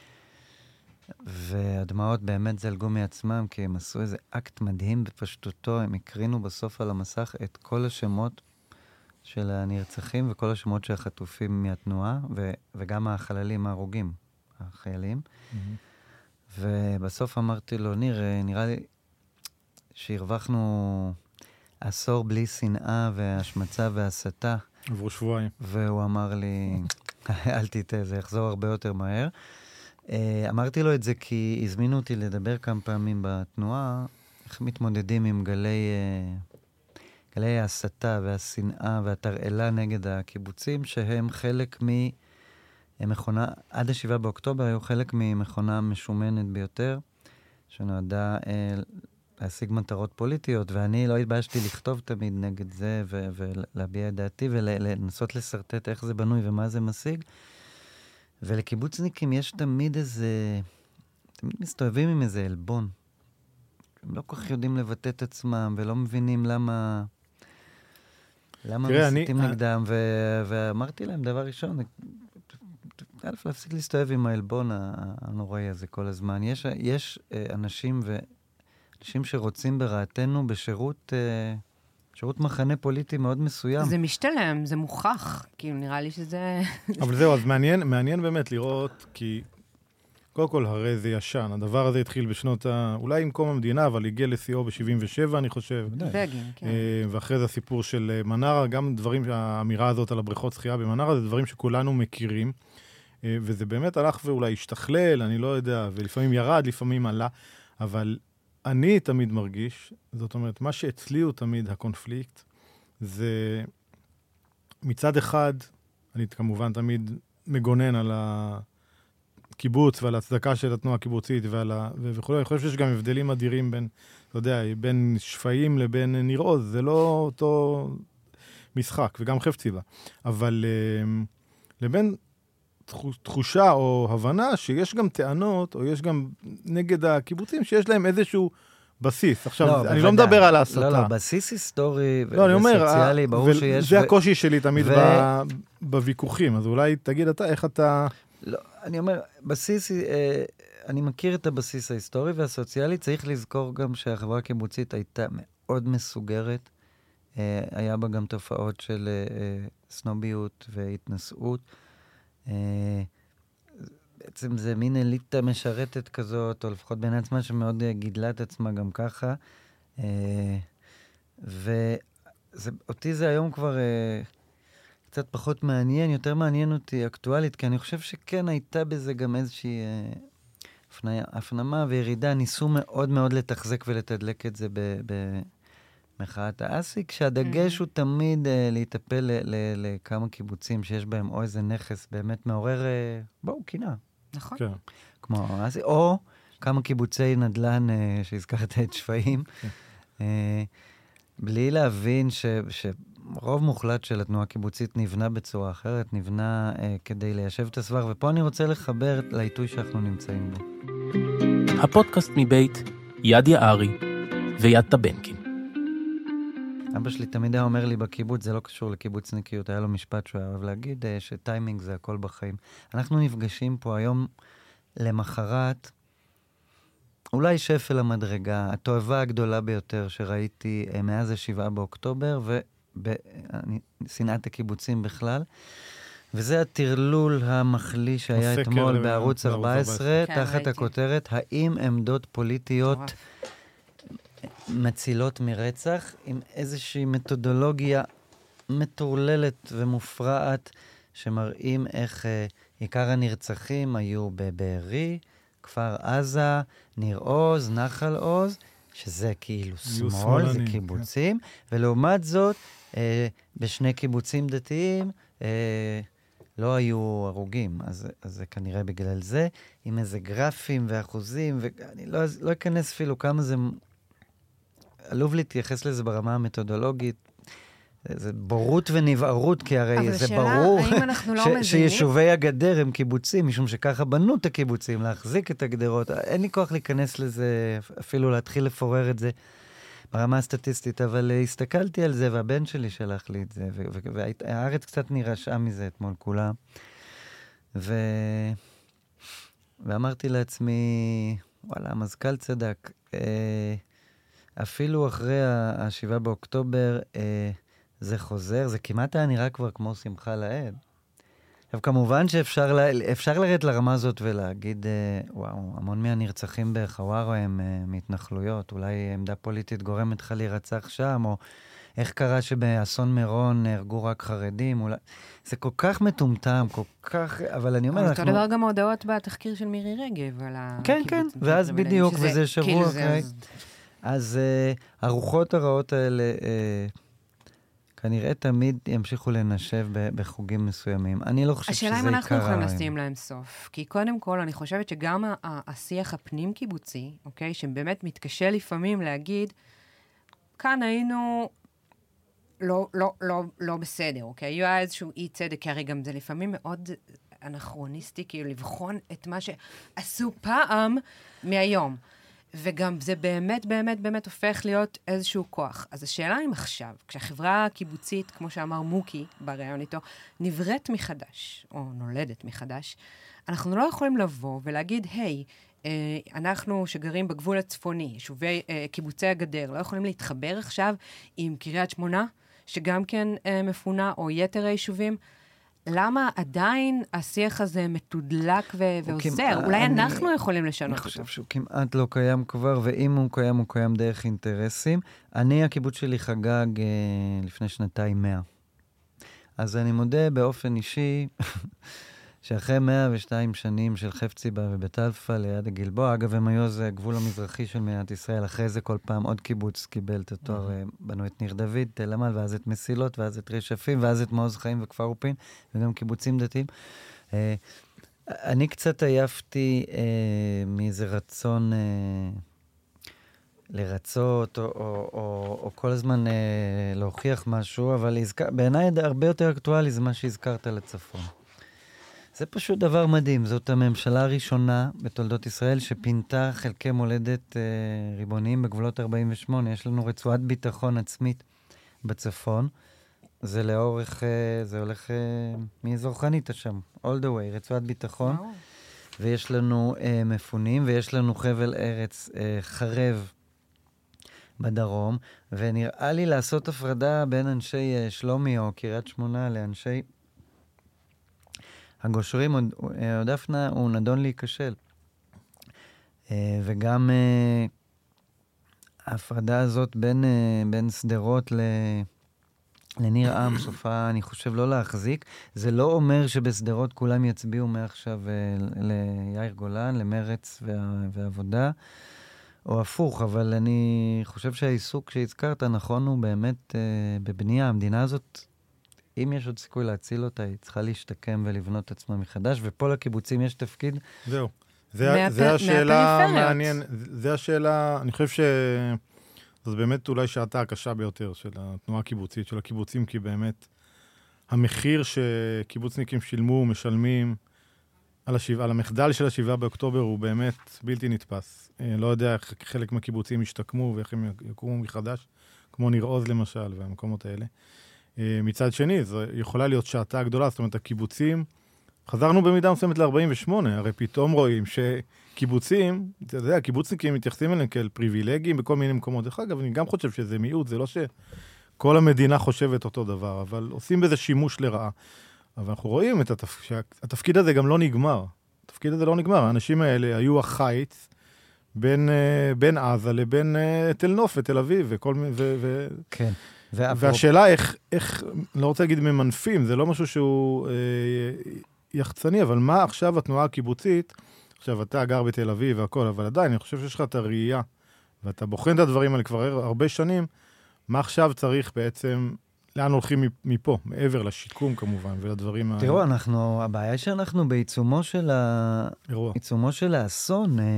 והדמעות באמת זלגו מעצמם, כי הם עשו איזה אקט מדהים בפשטותו, הם הקרינו בסוף על המסך את כל השמות של הנרצחים וכל השמות של החטופים מהתנועה, ו- וגם החללים ההרוגים, החיילים. Mm-hmm. ובסוף אמרתי לו, ניר, נראה לי שהרווחנו עשור בלי שנאה והשמצה והסתה.
עברו שבועיים.
והוא אמר לי, אל תיתה, זה יחזור הרבה יותר מהר. אמרתי לו את זה כי הזמינו אותי לדבר כמה פעמים בתנועה, איך מתמודדים עם גלי... גלי ההסתה והשנאה והתרעלה נגד הקיבוצים, שהם חלק ממכונה, עד השבעה באוקטובר היו חלק ממכונה משומנת ביותר, שנועדה אה, להשיג מטרות פוליטיות, ואני לא התביישתי לכתוב תמיד נגד זה, ו- ולהביע את דעתי, ולנסות לסרטט איך זה בנוי ומה זה משיג. ולקיבוצניקים יש תמיד איזה, תמיד מסתובבים עם איזה אלבון. הם לא כל כך יודעים לבטא את עצמם, ולא מבינים למה... למה מסיתים נגדם, ואמרתי להם דבר ראשון, א', להפסיק להסתובב עם האלבון הנוראי הזה כל הזמן. יש, יש אנשים ואנשים שרוצים ברעתנו בשירות, שירות מחנה פוליטי מאוד מסוים. זה
משתלם, זה מוכח, כאילו נראה לי שזה...
אבל זהו, אז מעניין, מעניין באמת לראות, כי קודם כל הרי זה ישן, הדבר הזה התחיל בשנות ה... אולי עם קום המדינה, אבל הגיע לסיום ב-שבעים ושבע, אני חושב.
בגין, כן.
ואחרי זה הסיפור של מנרה, גם דברים, האמירה הזאת על הבריכות שחייה במנרה, זה דברים שכולנו מכירים, וזה באמת הלך ואולי השתכלל, אני לא יודע, ולפעמים ירד, לפעמים עלה, אבל אני תמיד מרגיש, זאת אומרת, מה שאצלי הוא תמיד הקונפליקט, זה מצד אחד, אני כמובן תמיד מגונן על ה... הקיבוץ ועל ההצדקה של התנועה הקיבוצית ועל ה... וכו'. אני חושב שיש גם הבדלים אדירים בין, אתה יודע, בין שפיים לבין ניר עוז. זה לא אותו משחק, וגם חפצי בה. אבל לבין תחושה או הבנה שיש גם טענות, או יש גם נגד הקיבוצים, שיש להם איזשהו בסיס. עכשיו, לא, אני בוודא. לא מדבר על ההסתה.
לא, לא, בסיס היסטורי
לא,
וסוציאלי, ברור
ו-
שיש.
זה
ו-
הקושי שלי תמיד
ו-
ב- בוויכוחים, אז אולי תגיד אתה, איך אתה...
לא, אני אומר, בסיס, אה, אני מכיר את הבסיס ההיסטורי והסוציאלי, צריך לזכור גם שהחברה הקיבוצית הייתה מאוד מסוגרת, אה, היה בה גם תופעות של אה, סנוביות והתנשאות, אה, בעצם זה מין אליטה משרתת כזאת, או לפחות בין עצמה שמאוד גידלה את עצמה גם ככה. ואותי זה היום כבר קצת פחות מעניין, יותר מעניין אותי אקטואלית, כי אני חושב שכן הייתה בזה גם איזושהי הפנמה וירידה. ניסו מאוד מאוד לתחזק ולתדלק את זה במחאת האסי, כשהדגש הוא תמיד להיטפל לכמה קיבוצים שיש בהם או איזה נכס באמת מעורר, בואו, קינה.
נכון.
כן.
כמו אסי, או כמה קיבוצי נדל"ן שהזכרת את שפיים, בלי להבין ש... שרוב מוחלט של התנועה הקיבוצית נבנה בצורה אחרת, נבנה כדי ליישב את הסבר, ופה אני רוצה לחבר לעיתוי שאנחנו נמצאים בו.
הפודקאסט מבית יד יערי ויד טבנקין.
אבא שלי תמיד היה אומר לי בקיבוץ, זה לא קשור לקיבוצניקיות, היה לו משפט שהוא אוהב להגיד, שטיימינג זה הכל בחיים. אנחנו נפגשים פה היום למחרת, אולי שפל המדרגה, התועבה הגדולה ביותר שראיתי מאז השבעה באוקטובר, ושנאת הקיבוצים בכלל, וזה הטרלול המחלי שהיה אתמול בערוץ ארבע עשרה, תחת הכותרת, האם עמדות פוליטיות מצילות מרצח, עם איזושהי מתודולוגיה מטורללת ומופרעת, שמראים איך uh, עיקר הנרצחים היו בבארי, כפר עזה, ניר עוז, נחל עוז, שזה כאילו שמאל, זה קיבוצים, כן. ולעומת זאת, uh, בשני קיבוצים דתיים, uh, לא היו הרוגים, אז, אז זה כנראה בגלל זה, עם איזה גרפים ואחוזים, ואני לא, לא אכנס אפילו כמה זה... עלוב להתייחס לזה ברמה המתודולוגית, זה בורות ונבערות, כי הרי זה ברור לא ש- שישובי הגדר הם קיבוצים, משום שככה בנו את הקיבוצים, להחזיק את הגדרות. אין לי כוח להיכנס לזה, אפילו להתחיל לפורר את זה ברמה הסטטיסטית, אבל הסתכלתי על זה, והבן שלי שלח לי את זה, והארץ קצת נרשעה מזה אתמול כולה. ו... ואמרתי לעצמי, וואלה, המזכ"ל צדק, אה... אפילו אחרי השבעה באוקטובר, אה, זה חוזר, זה כמעט היה נראה כבר כמו שמחה לאיד. עכשיו, כמובן שאפשר לה, אפשר לרדת לרמה הזאת ולהגיד, אה, וואו, המון מהנרצחים בחווארה הם אה, מהתנחלויות, אולי עמדה פוליטית גורמת לך להירצח שם, או איך קרה שבאסון מירון נהרגו רק חרדים, אולי... זה כל כך מטומטם, כל כך... אבל אני אומר,
אבל
אנחנו...
אותו דבר גם הודעות בתחקיר של מירי רגב, על הקיבוץ.
כן, כן, ואז בדיוק, וזה שבוע אחרי... אז uh, הרוחות הרעות האלה uh, כנראה תמיד ימשיכו לנשב בחוגים מסוימים. אני לא חושב שזה יקרה.
השאלה אם אנחנו יכולים לשים להם סוף. כי קודם כל, אני חושבת שגם השיח הפנים קיבוצי, אוקיי, שבאמת מתקשה לפעמים להגיד, כאן היינו לא, לא, לא, לא בסדר, אוקיי? היה איזשהו אי צדק, כי הרי גם זה לפעמים מאוד אנכרוניסטי, כאילו לבחון את מה שעשו פעם מהיום. וגם זה באמת, באמת, באמת הופך להיות איזשהו כוח. אז השאלה אם עכשיו, כשהחברה הקיבוצית, כמו שאמר מוקי בראיון איתו, נבראת מחדש, או נולדת מחדש, אנחנו לא יכולים לבוא ולהגיד, היי, אנחנו שגרים בגבול הצפוני, יישובי קיבוצי הגדר, לא יכולים להתחבר עכשיו עם קריית שמונה, שגם כן מפונה, או יתר היישובים, למה עדיין השיח הזה מתודלק ו- ועוזר? אולי אני, אנחנו יכולים לשנות אותו.
אני חושב שהוא כמעט לא קיים כבר, ואם הוא קיים, הוא קיים דרך אינטרסים. אני, הקיבוץ שלי חגג אה, לפני שנתיים מאה. אז אני מודה באופן אישי, שאחרי מאה ושתיים שנים של חפציבה ובית אלפא ליד הגלבוע, אגב, הם היו זה הגבול המזרחי של מדינת ישראל, אחרי זה כל פעם עוד קיבוץ קיבל את התואר, בנו את ניר דוד, תל עמל, ואז את מסילות, ואז את רשפים, ואז את מעוז חיים וכפר אופין, וגם קיבוצים דתיים. אני קצת עייפתי אה, מאיזה רצון אה, לרצות, או, או, או, או כל הזמן אה, להוכיח משהו, אבל הזכר, בעיניי הרבה יותר אקטואלי זה מה שהזכרת לצפון. זה פשוט דבר מדהים. זאת הממשלה הראשונה בתולדות ישראל שפינתה חלקי מולדת אה, ריבוניים בגבולות ארבעים ושמונה. יש לנו רצועת ביטחון עצמית בצפון. זה לאורך, אה, זה הולך אה, מאזור חניתה שם, all the way, רצועת ביטחון.
וואו.
ויש לנו אה, מפונים, ויש לנו חבל ארץ אה, חרב בדרום, ונראה לי לעשות הפרדה בין אנשי אה, שלומי או קריית שמונה לאנשי הגושרים, עוד, עוד דפנה הוא נדון להיכשל. אה, וגם אה, ההפרדה הזאת בין, אה, בין סדרות ל... לניר עם, סופה, אני חושב, לא להחזיק. זה לא אומר שבסדרות כולם יצביעו מעכשיו אה, ליאיר גולן, למרץ וה, ועבודה, או הפוך, אבל אני חושב שהעיסוק שהזכרת נכון הוא באמת אה, בבנייה. המדינה הזאת, אם יש עוד סיכוי להציל אותה, היא צריכה להשתקם ולבנות את עצמה מחדש, ופה לקיבוצים יש תפקיד.
זהו. זה, זה השאלה המעניין. זה השאלה, אני חושב ש... זאת באמת אולי שעתה הקשה ביותר של התנועה הקיבוצית, של הקיבוצים, כי באמת המחיר שקיבוצניקים שילמו, משלמים על, השבע, על המחדל של השבעה באוקטובר הוא באמת בלתי נתפס. לא יודע איך חלק מהקיבוצים ישתקמו ואיך הם יקומו מחדש, כמו ניר עוז למשל והמקומות האלה. מצד שני, זו יכולה להיות שעתה גדולה, זאת אומרת, הקיבוצים, חזרנו במידה מסוימת ל-ארבעים ושמונה, הרי פתאום רואים שקיבוצים, אתה יודע, הקיבוצניקים מתייחסים אליהם כאל פריבילגיים בכל מיני מקומות. דרך אגב, אני גם חושב שזה מיעוט, זה לא שכל המדינה חושבת אותו דבר, אבל עושים בזה שימוש לרעה. אבל אנחנו רואים את התפ... שהתפקיד הזה גם לא נגמר. התפקיד הזה לא נגמר. האנשים האלה היו החיץ בין, בין עזה לבין תל נוף ותל אביב וכל מיני... ו... ו...
כן.
והשאלה איך, איך, לא רוצה להגיד ממנפים, זה לא משהו שהוא אה, יחצני, אבל מה עכשיו התנועה הקיבוצית, עכשיו אתה גר בתל אביב והכל, אבל עדיין, אני חושב שיש לך את הראייה, ואתה בוחן את הדברים האלה כבר הרבה שנים, מה עכשיו צריך בעצם, לאן הולכים מפה, מעבר לשיקום כמובן, ולדברים...
תראו, ה... אנחנו, הבעיה היא שאנחנו בעיצומו של, ה... בעיצומו של האסון, אה...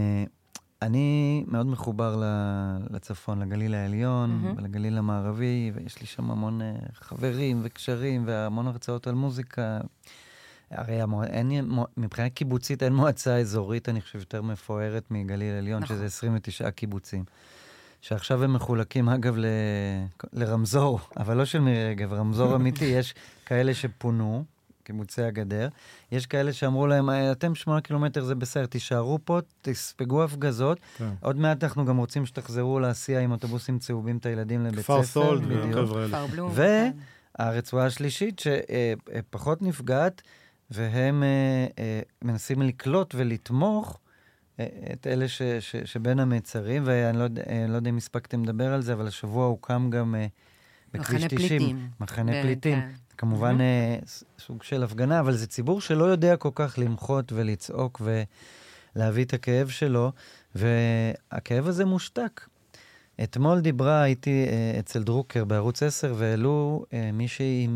אני מאוד מחובר לצפון, לגליל העליון, mm-hmm. ולגליל המערבי, ויש לי שם המון חברים וקשרים, והמון הרצאות על מוזיקה. הרי אין, מבחינה קיבוצית אין מועצה אזורית, אני חושב, יותר מפוארת מגליל העליון, נכון. שזה עשרים ותשעה קיבוצים. שעכשיו הם מחולקים, אגב, ל... לרמזור, אבל לא של מירי רגב, רמזור אמיתי, יש כאלה שפונו, קיבוצי הגדר. יש כאלה שאמרו להם, אתם שמונה קילומטר זה בסדר, תישארו פה, תספגו הפגזות. כן. עוד מעט אנחנו גם רוצים שתחזרו להסיע עם אוטובוסים צהובים את הילדים לבית ספר.
כפר סולד וחבר'ה אלה.
והרצועה השלישית שפחות נפגעת, והם מנסים לקלוט ולתמוך את אלה ש, ש, שבין המצרים, ואני לא, לא יודע אם הספקתם לדבר על זה, אבל השבוע הוקם גם בכביש תשעים. מחנה פליטים. כמובן סוג של הפגנה, אבל זה ציבור שלא יודע כל כך למחות ולצעוק ולהביא את הכאב שלו, והכאב הזה מושתק. אתמול דיברה, הייתי אצל דרוקר בערוץ עשר, והעלו מישהי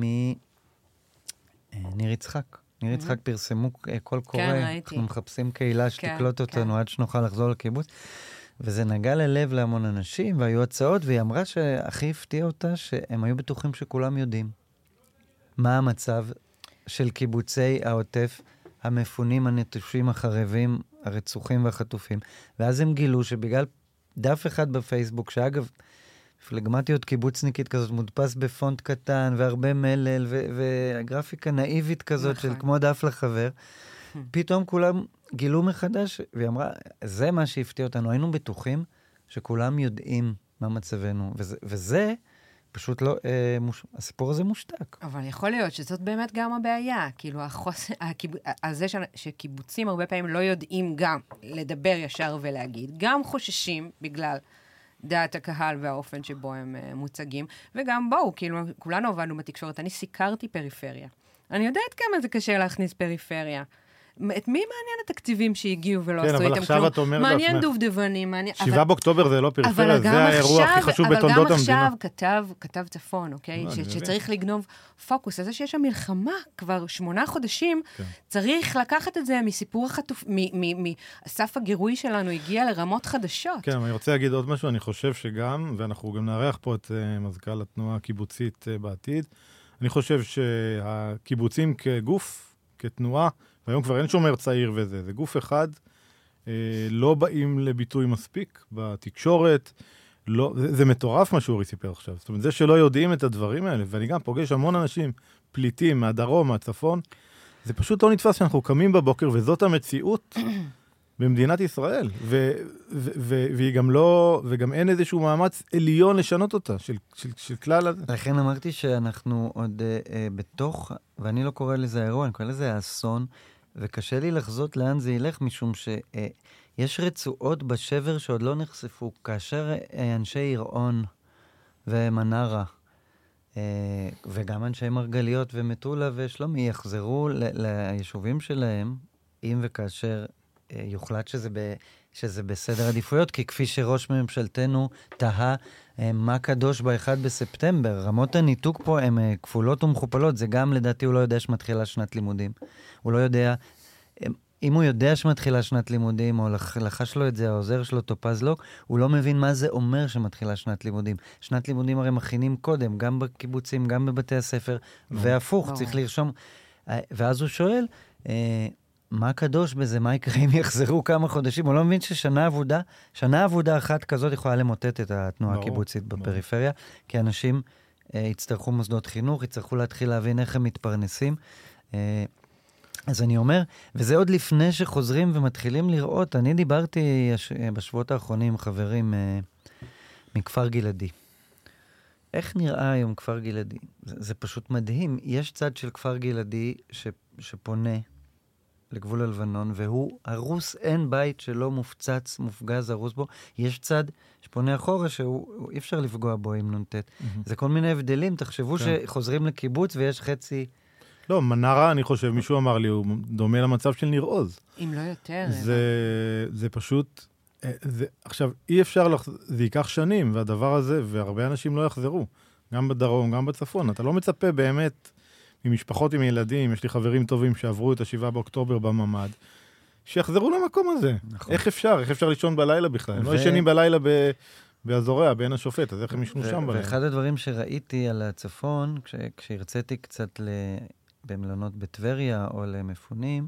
מניר יצחק. ניר יצחק פרסמו קול קורא, אנחנו מחפשים קהילה שתקלוט אותנו עד שנוכל לחזור לקיבוץ, וזה נגע ללב להמון אנשים, והיו הצעות, והיא אמרה שהכי הפתיע אותה, שהם היו בטוחים שכולם יודעים. מה המצב של קיבוצי העוטף, המפונים, הנטושים, החרבים, הרצוחים והחטופים. ואז הם גילו שבגלל דף אחד בפייסבוק, שאגב, פלגמטיות קיבוצניקית כזאת, מודפס בפונט קטן, והרבה מלל, וגרפיקה נאיבית כזאת של כמו דף לחבר, פתאום כולם גילו מחדש, והיא אמרה, זה מה שהפתיע אותנו. היינו בטוחים שכולם יודעים מה מצבנו, וזה... וזה פשוט לא, אה, מוש... הסיפור הזה מושתק.
אבל יכול להיות שזאת באמת גם הבעיה. כאילו, החוס... הקיב... הזה ש... שקיבוצים הרבה פעמים לא יודעים גם לדבר ישר ולהגיד, גם חוששים בגלל דעת הקהל והאופן שבו הם uh, מוצגים, וגם בואו, כאילו, כולנו עבדנו בתקשורת, אני סיקרתי פריפריה. אני יודעת כמה זה קשה להכניס פריפריה את מי מעניין התקציבים שהגיעו ולא
כן,
עשו
אבל
איתם
עכשיו
כלום?
את אומרת
מעניין
לעצמך.
דובדבנים, מעניין...
שבעה
אבל-
באוקטובר זה לא פריפריה,
אבל
זה
גם
האירוע הכי
עכשיו-
חשוב
אבל
בתולדות
גם
המדינה.
עכשיו כתב, כתב צפון, אוקיי?
לא,
ש-
אני מבין.
שצריך לגנוב פוקוס. אז זה שיש שם מלחמה כבר שמונה חודשים,
כן.
צריך לקחת את זה מסיפור החטוף... מ- מ- מסף הגירוי שלנו הגיע לרמות חדשות.
כן, אבל אני רוצה להגיד עוד משהו, אני חושב שגם, ואנחנו גם נארח פה את uh, מזכ"ל התנועה הקיבוצית uh, בעתיד, אני חושב שהקיבוצים כגוף, כתנועה, והיום כבר אין שומר צעיר וזה, זה גוף אחד, uh, לא באים לביטוי מספיק בתקשורת, לא, זה, זה מטורף מה שאורי סיפר עכשיו, זאת אומרת, זה שלא יודעים את הדברים האלה, ואני גם פוגש המון אנשים, פליטים מהדרום, מהצפון, זה פשוט לא נתפס שאנחנו קמים בבוקר, וזאת המציאות במדינת ישראל, ו- ו- ו- והיא גם לא, וגם אין איזשהו מאמץ עליון לשנות אותה, של, של, של כלל הזה.
לכן אמרתי שאנחנו עוד אה, אה, בתוך, ואני לא קורא לזה אירוע, אני קורא לזה אסון, וקשה לי לחזות לאן זה ילך, משום שיש רצועות בשבר שעוד לא נחשפו, כאשר אה, אנשי עירון ומנרה, אה, וגם אנשי מרגליות ומטולה ושלומי יחזרו ל- ליישובים שלהם, אם וכאשר אה, יוחלט שזה, ב, שזה בסדר עדיפויות, כי כפי שראש ממשלתנו תהה, אה, מה קדוש ב-אחד בספטמבר, רמות הניתוק פה הן אה, כפולות ומכופלות, זה גם לדעתי הוא לא יודע שמתחילה שנת לימודים. הוא לא יודע, אה, אם הוא יודע שמתחילה שנת לימודים, או לח, לחש לו את זה, העוזר שלו טופז לוק, הוא לא מבין מה זה אומר שמתחילה שנת לימודים. שנת לימודים הרי מכינים קודם, גם בקיבוצים, גם בבתי הספר, והפוך, צריך לרשום. אה, ואז הוא שואל, אה, מה קדוש בזה? מה יקרה אם יחזרו כמה חודשים? הוא לא מבין ששנה עבודה, שנה עבודה אחת כזאת יכולה למוטט את התנועה
ברור,
הקיבוצית
ברור.
בפריפריה, כי אנשים אה, יצטרכו מוסדות חינוך, יצטרכו להתחיל להבין איך הם מתפרנסים. אה, אז אני אומר, וזה עוד לפני שחוזרים ומתחילים לראות, אני דיברתי הש- בשבועות האחרונים עם חברים אה, מכפר גלעדי. איך נראה היום כפר גלעדי? זה, זה פשוט מדהים. יש צד של כפר גלעדי ש, שפונה לגבול הלבנון, והוא הרוס, אין בית שלא מופצץ, מופגז, הרוס בו. יש צד שפונה אחורה שהוא, אי אפשר לפגוע בו עם נונטט. זה כל מיני הבדלים. תחשבו
כן.
שחוזרים לקיבוץ ויש חצי...
לא, מנרה, אני חושב, מישהו אמר לי, הוא דומה למצב של ניר עוז.
אם לא יותר.
זה, זה פשוט, אה, זה, עכשיו, אי אפשר, לח... זה ייקח שנים, והדבר הזה, והרבה אנשים לא יחזרו, גם בדרום, גם בצפון. אתה לא מצפה באמת ממשפחות עם ילדים, יש לי חברים טובים שעברו את השבעה באוקטובר בממד, שיחזרו למקום הזה.
נכון.
איך אפשר? איך אפשר לישון בלילה בכלל? הם
ו-
לא ישנים בלילה ב... באזוריה, בין השופט, אז איך הם ישנו
ו-
שם בלילה?
ואחד הדברים שראיתי על הצפון, כש- כשהרציתי קצת ל... במלונות בטבריה או למפונים,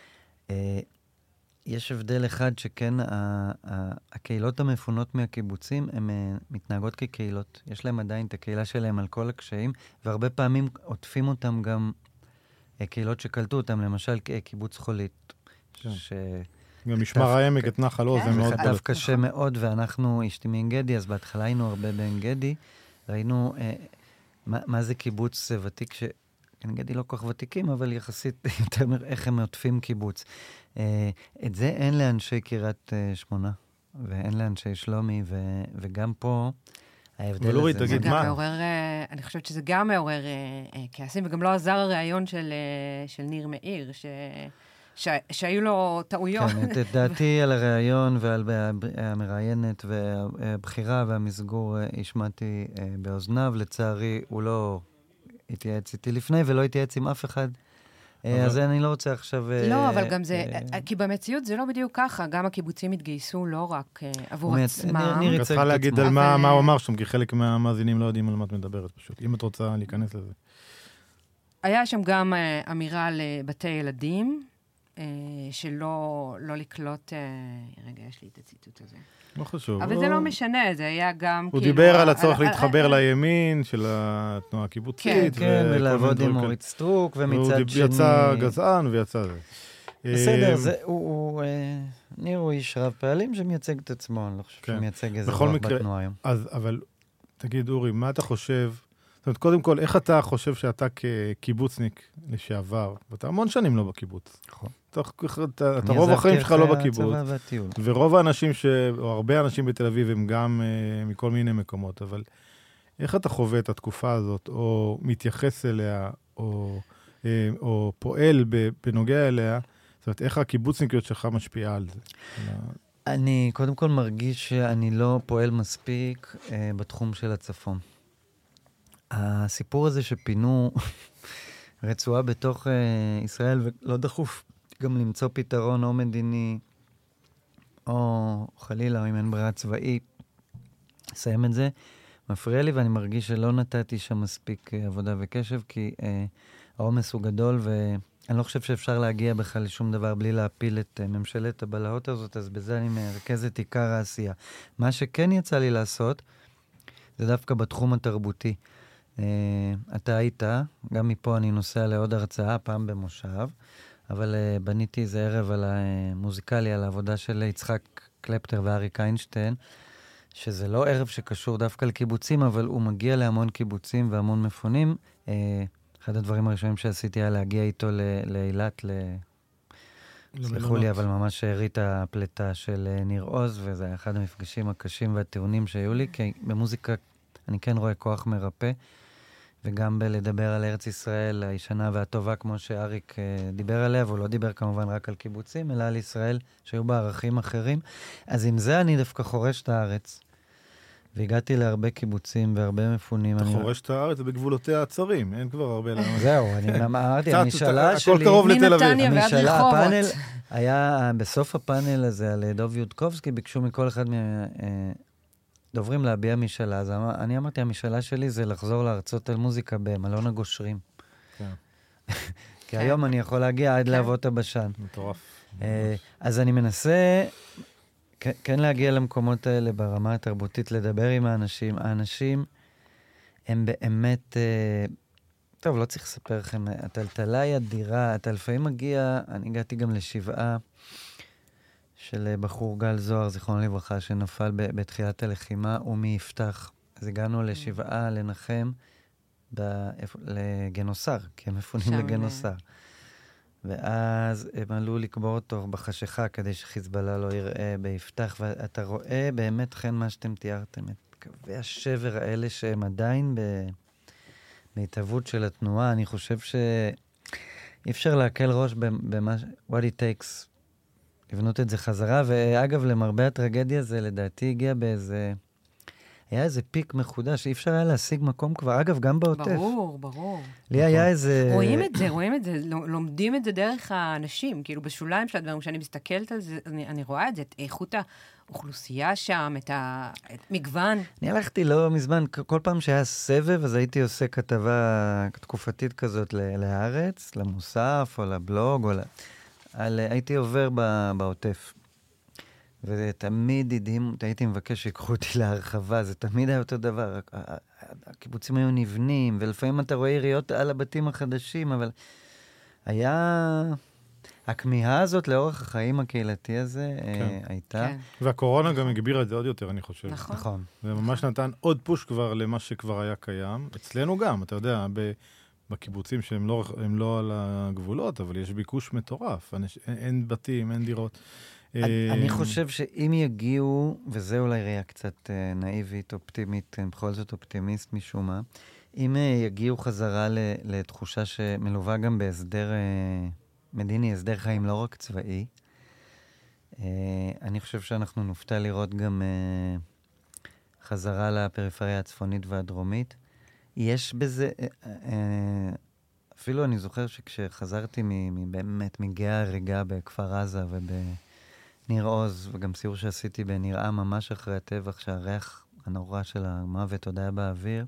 אה, יש הבדל אחד שכן, ה- ה- הקהילות המפונות מהקיבוצים, הן אה, מתנהגות כקהילות. יש להם עדיין את הקהילה שלהם על כל הקשיים, והרבה פעמים עוטפים אותם גם אה, קהילות שקלטו אותם, למשל אה, קיבוץ חולית.
כן.
ש...
גם משמר העמק, את נחל עוז, זה
כן,
מאוד...
וחטף קשה מאוד, ואנחנו, אשתי מעין גדי, אז בהתחלה היינו הרבה בעין גדי, ראינו אה, מה, מה זה קיבוץ ותיק, ש... עין גדי לא כל כך ותיקים, אבל יחסית יותר איך הם עוטפים קיבוץ. אה, את זה אין לאנשי קריית אה, שמונה, ואין לאנשי שלומי, ו... וגם פה ההבדל
אבל אורי,
הזה...
תגיד,
זה גם
מה?
מעורר, אה, אני חושבת שזה גם מעורר אה, אה, כעסים, וגם לא עזר הרעיון של, אה, של ניר מאיר, ש, ש, שהיו לו טעויות.
כן, את את דעתי על הרעיון ועל המראיינת והבחירה והמסגור אה, השמעתי אה, באוזניו. לצערי, הוא לא התייעץ איתי לפני ולא התייעץ עם אף אחד. אה,
אבל-
אז אני לא רוצה עכשיו... אה,
לא, אבל גם זה,
אה,
כי במציאות זה לא בדיוק ככה, גם הקיבוצים התגייסו לא רק אה, עבור
הוא מייצ-
עצמם.
ניר- ניר
את
ייצג
צריכה
את
להגיד
עצמו.
על מה
אבל-
מה הוא אמר שם, כי חלק מהמאזינים לא יודעים על מה את מדברת פשוט. אם את רוצה להיכנס לזה.
היה שם גם אה, אמירה לבתי ילדים, אה, שלא לא לקלוט... אה, רגע, יש לי את הציטוט הזה.
לא חשוב.
אבל
הוא-
זה לא משנה, זה היה גם
הוא
כאילו...
דיבר על הצורך
על-
להתחבר
על-
לימין של התנועה הקיבוצית.
כן,
כן,
וכל
ולעבוד
מיני
עם
דברים כאלה.
אורית סטרוק,
והוא
ומצד
דיב-
שני...
יצא גזען ויצא זה.
בסדר,
אה,
זה, הוא, הוא, אה, ניר הוא איש רב פעלים שמייצג את עצמו, אני לא חושב
כן.
שהוא מייצג איזה
בכל
רוח
מקרה-
בתנועה היום.
אז, אבל, תגיד, אורי, מה אתה חושב? זאת אומרת, קודם כל, איך אתה חושב שאתה כקיבוצניק לשעבר, ואתה המון שנים לא בקיבוץ.
נכון.
אתה, אתה, אתה
אני
רוב
עזבתי
החיים שלך לא
אחרי
בקיבוץ.
הצבא והטיול.
ורוב האנשים, ש... או הרבה אנשים בתל אביב, הם גם uh, מכל מיני מקומות, אבל איך אתה חווה את התקופה הזאת, או מתייחס אליה, או, uh, או פועל ב... בנוגע אליה? זאת אומרת, איך הקיבוצניקיות שלך משפיעה על זה?
אני קודם כל מרגיש שאני לא פועל מספיק אה, בתחום של הצפון. הסיפור הזה שפינו רצועה בתוך אה, ישראל, ולא דחוף גם למצוא פתרון או מדיני, או חלילה, או אם אין ברירה צבאית, אסיים את זה, מפריע לי, ואני מרגיש שלא נתתי שם מספיק אה, עבודה וקשב, כי אה, העומס הוא גדול, ואני לא חושב שאפשר להגיע בכלל לשום דבר בלי להפיל את אה, ממשלת הבלהות הזאת, אז בזה אני מרכז את עיקר העשייה. מה שכן יצא לי לעשות, זה דווקא בתחום התרבותי. Uh, אתה היית, גם מפה אני נוסע לעוד הרצאה, פעם במושב, אבל uh, בניתי איזה ערב על המוזיקלי, על העבודה של יצחק קלפטר ואריק איינשטיין, שזה לא ערב שקשור דווקא לקיבוצים, אבל הוא מגיע להמון קיבוצים והמון מפונים. Uh, אחד הדברים הראשונים שעשיתי היה להגיע איתו לאילת, ל... סליחו לי, אבל ממש שארית הפלטה של uh, ניר עוז, וזה היה אחד המפגשים הקשים והטיעונים שהיו לי, כי במוזיקה אני כן רואה כוח מרפא, וגם בלדבר על ארץ ישראל הישנה והטובה, כמו שאריק אה, דיבר עליה, והוא לא דיבר כמובן רק על קיבוצים, אלא על ישראל שהיו בה ערכים אחרים. אז עם זה אני דווקא חורש את הארץ, והגעתי להרבה קיבוצים והרבה מפונים.
אתה
אני...
חורש את הארץ ובגבולותיה הצרים, אין כבר הרבה...
זהו, אני אמרתי, המשאלה שלי...
הכל קרוב לתל אביב.
מנתניה ועד רחובות.
הפאנל היה, בסוף הפאנל הזה על דוב יודקובסקי, ביקשו מכל אחד מה... דוברים להביע משאלה, אז אני אמרתי, המשאלה שלי זה לחזור לארצות על מוזיקה במלון הגושרים. כי היום אני יכול להגיע עד לאבות הבשן.
מטורף.
אז אני מנסה כן להגיע למקומות האלה ברמה התרבותית, לדבר עם האנשים. האנשים הם באמת, טוב, לא צריך לספר לכם, הטלטלה היא אדירה, אתה לפעמים מגיע, אני הגעתי גם לשבעה, של בחור גל זוהר, זיכרונו לברכה, שנפל ב- בתחילת הלחימה, ומיפתח. אז הגענו לשבעה, לנחם, ב- לגנוסר, כי הם מפונים לגנוסר. ואז הם עלו לקבור אותו בחשיכה, כדי שחיזבאללה לא יראה ביפתח, ואתה רואה באמת כן מה שאתם תיארתם, את קווי השבר האלה שהם עדיין בהתהוות של התנועה. אני חושב שאי אפשר להקל ראש במה, what it takes, לבנות את זה חזרה, ואגב, למרבה הטרגדיה זה לדעתי הגיע באיזה... היה איזה פיק מחודש, אי אפשר היה להשיג מקום כבר, אגב, גם בעוטף.
ברור, ברור.
לי היה איזה...
רואים את זה, רואים את זה, לומדים את זה דרך האנשים, כאילו בשוליים של הדברים, כשאני מסתכלת על זה, אני, אני רואה את זה, את איכות האוכלוסייה שם, את המגוון. אני
הלכתי לא מזמן, כל פעם שהיה סבב, אז הייתי עושה כתבה תקופתית כזאת להארץ, למוסף, או לבלוג, או ל... על, הייתי עובר בעוטף, ותמיד הדהים, הייתי מבקש שיקחו אותי להרחבה, זה תמיד היה אותו דבר, הקיבוצים היו נבנים, ולפעמים אתה רואה עיריות על הבתים החדשים, אבל היה... הכמיהה הזאת לאורך החיים הקהילתי הזה כן. הייתה... כן.
והקורונה גם הגבירה את זה עוד יותר, אני חושב.
נכון.
נכון.
זה ממש נתן עוד פוש כבר למה שכבר היה קיים. אצלנו גם, אתה יודע, ב... בקיבוצים שהם לא, הם לא על הגבולות, אבל יש ביקוש מטורף. אין, אין בתים, אין דירות.
אני, אני חושב שאם יגיעו, וזה אולי ראייה קצת נאיבית, אופטימית, בכל זאת אופטימיסט משום מה, אם יגיעו חזרה לתחושה שמלווה גם בהסדר מדיני, הסדר חיים לא רק צבאי, אני חושב שאנחנו נופתע לראות גם חזרה לפריפריה הצפונית והדרומית. יש בזה, אפילו אני זוכר שכשחזרתי באמת מגאה הריגה בכפר עזה ובניר עוז, וגם סיור שעשיתי בנראה ממש אחרי הטבח, שהריח הנורא של המוות עוד היה באוויר,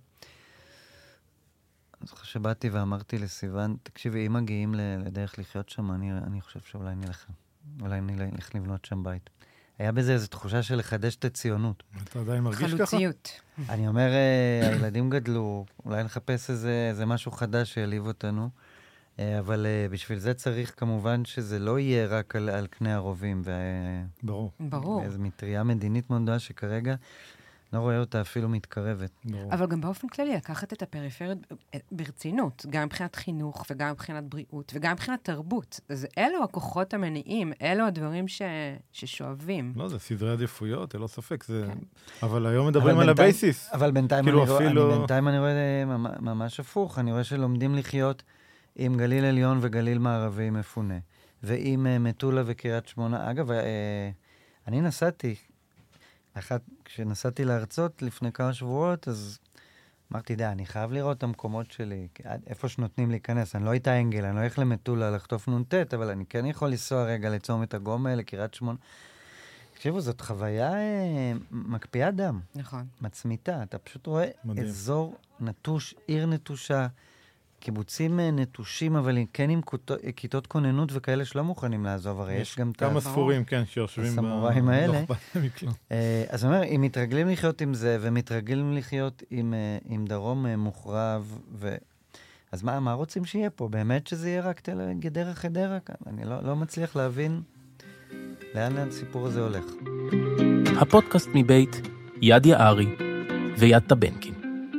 אני זוכר שבאתי ואמרתי לסיוון, תקשיבי, אם מגיעים לדרך לחיות שם, אני, אני חושב שאולי נלך, אולי נלך לבנות שם בית. היה בזה איזו תחושה של לחדש את הציונות.
אתה עדיין מרגיש ככה?
חלוציות.
אני אומר, הילדים גדלו, אולי נחפש איזה, איזה משהו חדש שיליב אותנו, אבל בשביל זה צריך כמובן שזה לא יהיה רק על, על קנה הרובים. ו...
ברור.
ברור.
איזו מטריה מדינית מאוד גדולה שכרגע לא רואה אותה אפילו מתקרבת.
ברור. אבל גם באופן כללי, לקחת את הפריפריות ברצינות, גם מבחינת חינוך וגם מבחינת בריאות וגם מבחינת תרבות. אז אלו הכוחות המניעים, אלו הדברים ש... ששואבים.
לא, זה סדרי עדיפויות, לא ספק. זה... כן. אבל היום מדברים על הבייסיס.
אבל בינתיים,
כאילו
אני,
אפילו...
רואה, אני, בינתיים אני רואה ממש הפוך, אני רואה שלומדים לחיות עם גליל עליון וגליל מערבי מפונה, ועם uh, מטולה וקריית שמונה. אגב, uh, אני נסעתי, אחת, כשנסעתי לארצות לפני כמה שבועות, אז אמרתי, די, אני חייב לראות את המקומות שלי, איפה שנותנים להיכנס. אני לא איתה אנגל, אני לא הולך למטולה לחטוף נונטט, אבל אני כן יכול לנסוע רגע לצומת הגומל, לקריית שמונה. תקשיבו, זאת חוויה אה, מקפיאה דם.
נכון.
מצמיתה. אתה פשוט רואה
מדהים.
אזור נטוש, עיר נטושה, קיבוצים אה, נטושים, אבל כן עם כותו, כיתות כוננות וכאלה שלא מוכנים לעזוב. הרי יש, יש גם
כמה
את
ספורים, כן, שיושבים
הסמוראים האלה.
לא אכפת להם מכלום.
אה, אז אני אומר, אם מתרגלים לחיות עם זה, ומתרגלים לחיות עם, אה, עם דרום אה, מוחרב, ו... אז מה, מה רוצים שיהיה פה? באמת שזה יהיה רק תל גדרה חדרה? אני לא, לא מצליח להבין לאן הסיפור הזה הולך.
הפודקאסט מבית יד יערי ויד טבנקין.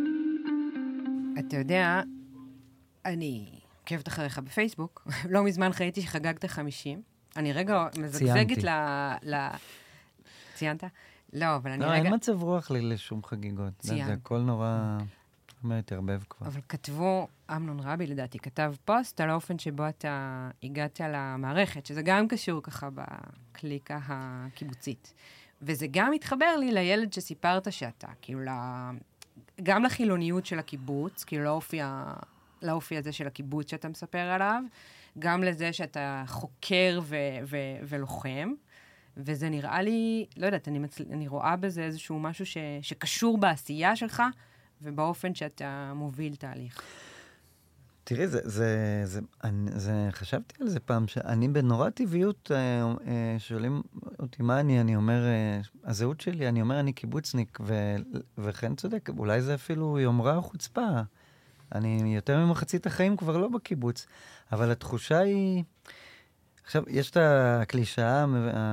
אתה יודע, אני עוקבת אחריך בפייסבוק, לא מזמן חייתי שחגגת חמישים. אני רגע מזגזגת ל... ל... ציינת? לא, אבל אני
לא,
רגע...
אין מצב רוח לי לשום חגיגות.
ציינת.
זה הכל נורא... אומרת, הרבה כבר.
אבל כתבו, אמנון רבי לדעתי, כתב פוסט על האופן שבו אתה הגעת למערכת, שזה גם קשור ככה בקליקה הקיבוצית. וזה גם מתחבר לי לילד שסיפרת שאתה, כאילו, גם לחילוניות של הקיבוץ, כאילו לאופי, ה... לאופי הזה של הקיבוץ שאתה מספר עליו, גם לזה שאתה חוקר ו... ו... ולוחם, וזה נראה לי, לא יודעת, אני, מצ... אני רואה בזה איזשהו משהו ש... שקשור בעשייה שלך, ובאופן שאתה מוביל תהליך.
תראי, זה, זה, זה, אני, זה, חשבתי על זה פעם, שאני בנורא טבעיות, אה, אה, שואלים אותי מה אני, אני אומר, אה, הזהות שלי, אני אומר, אני קיבוצניק, ו, וכן צודק, אולי זה אפילו יומרה או חוצפה. אני יותר ממחצית החיים כבר לא בקיבוץ, אבל התחושה היא, עכשיו, יש את הקלישאה,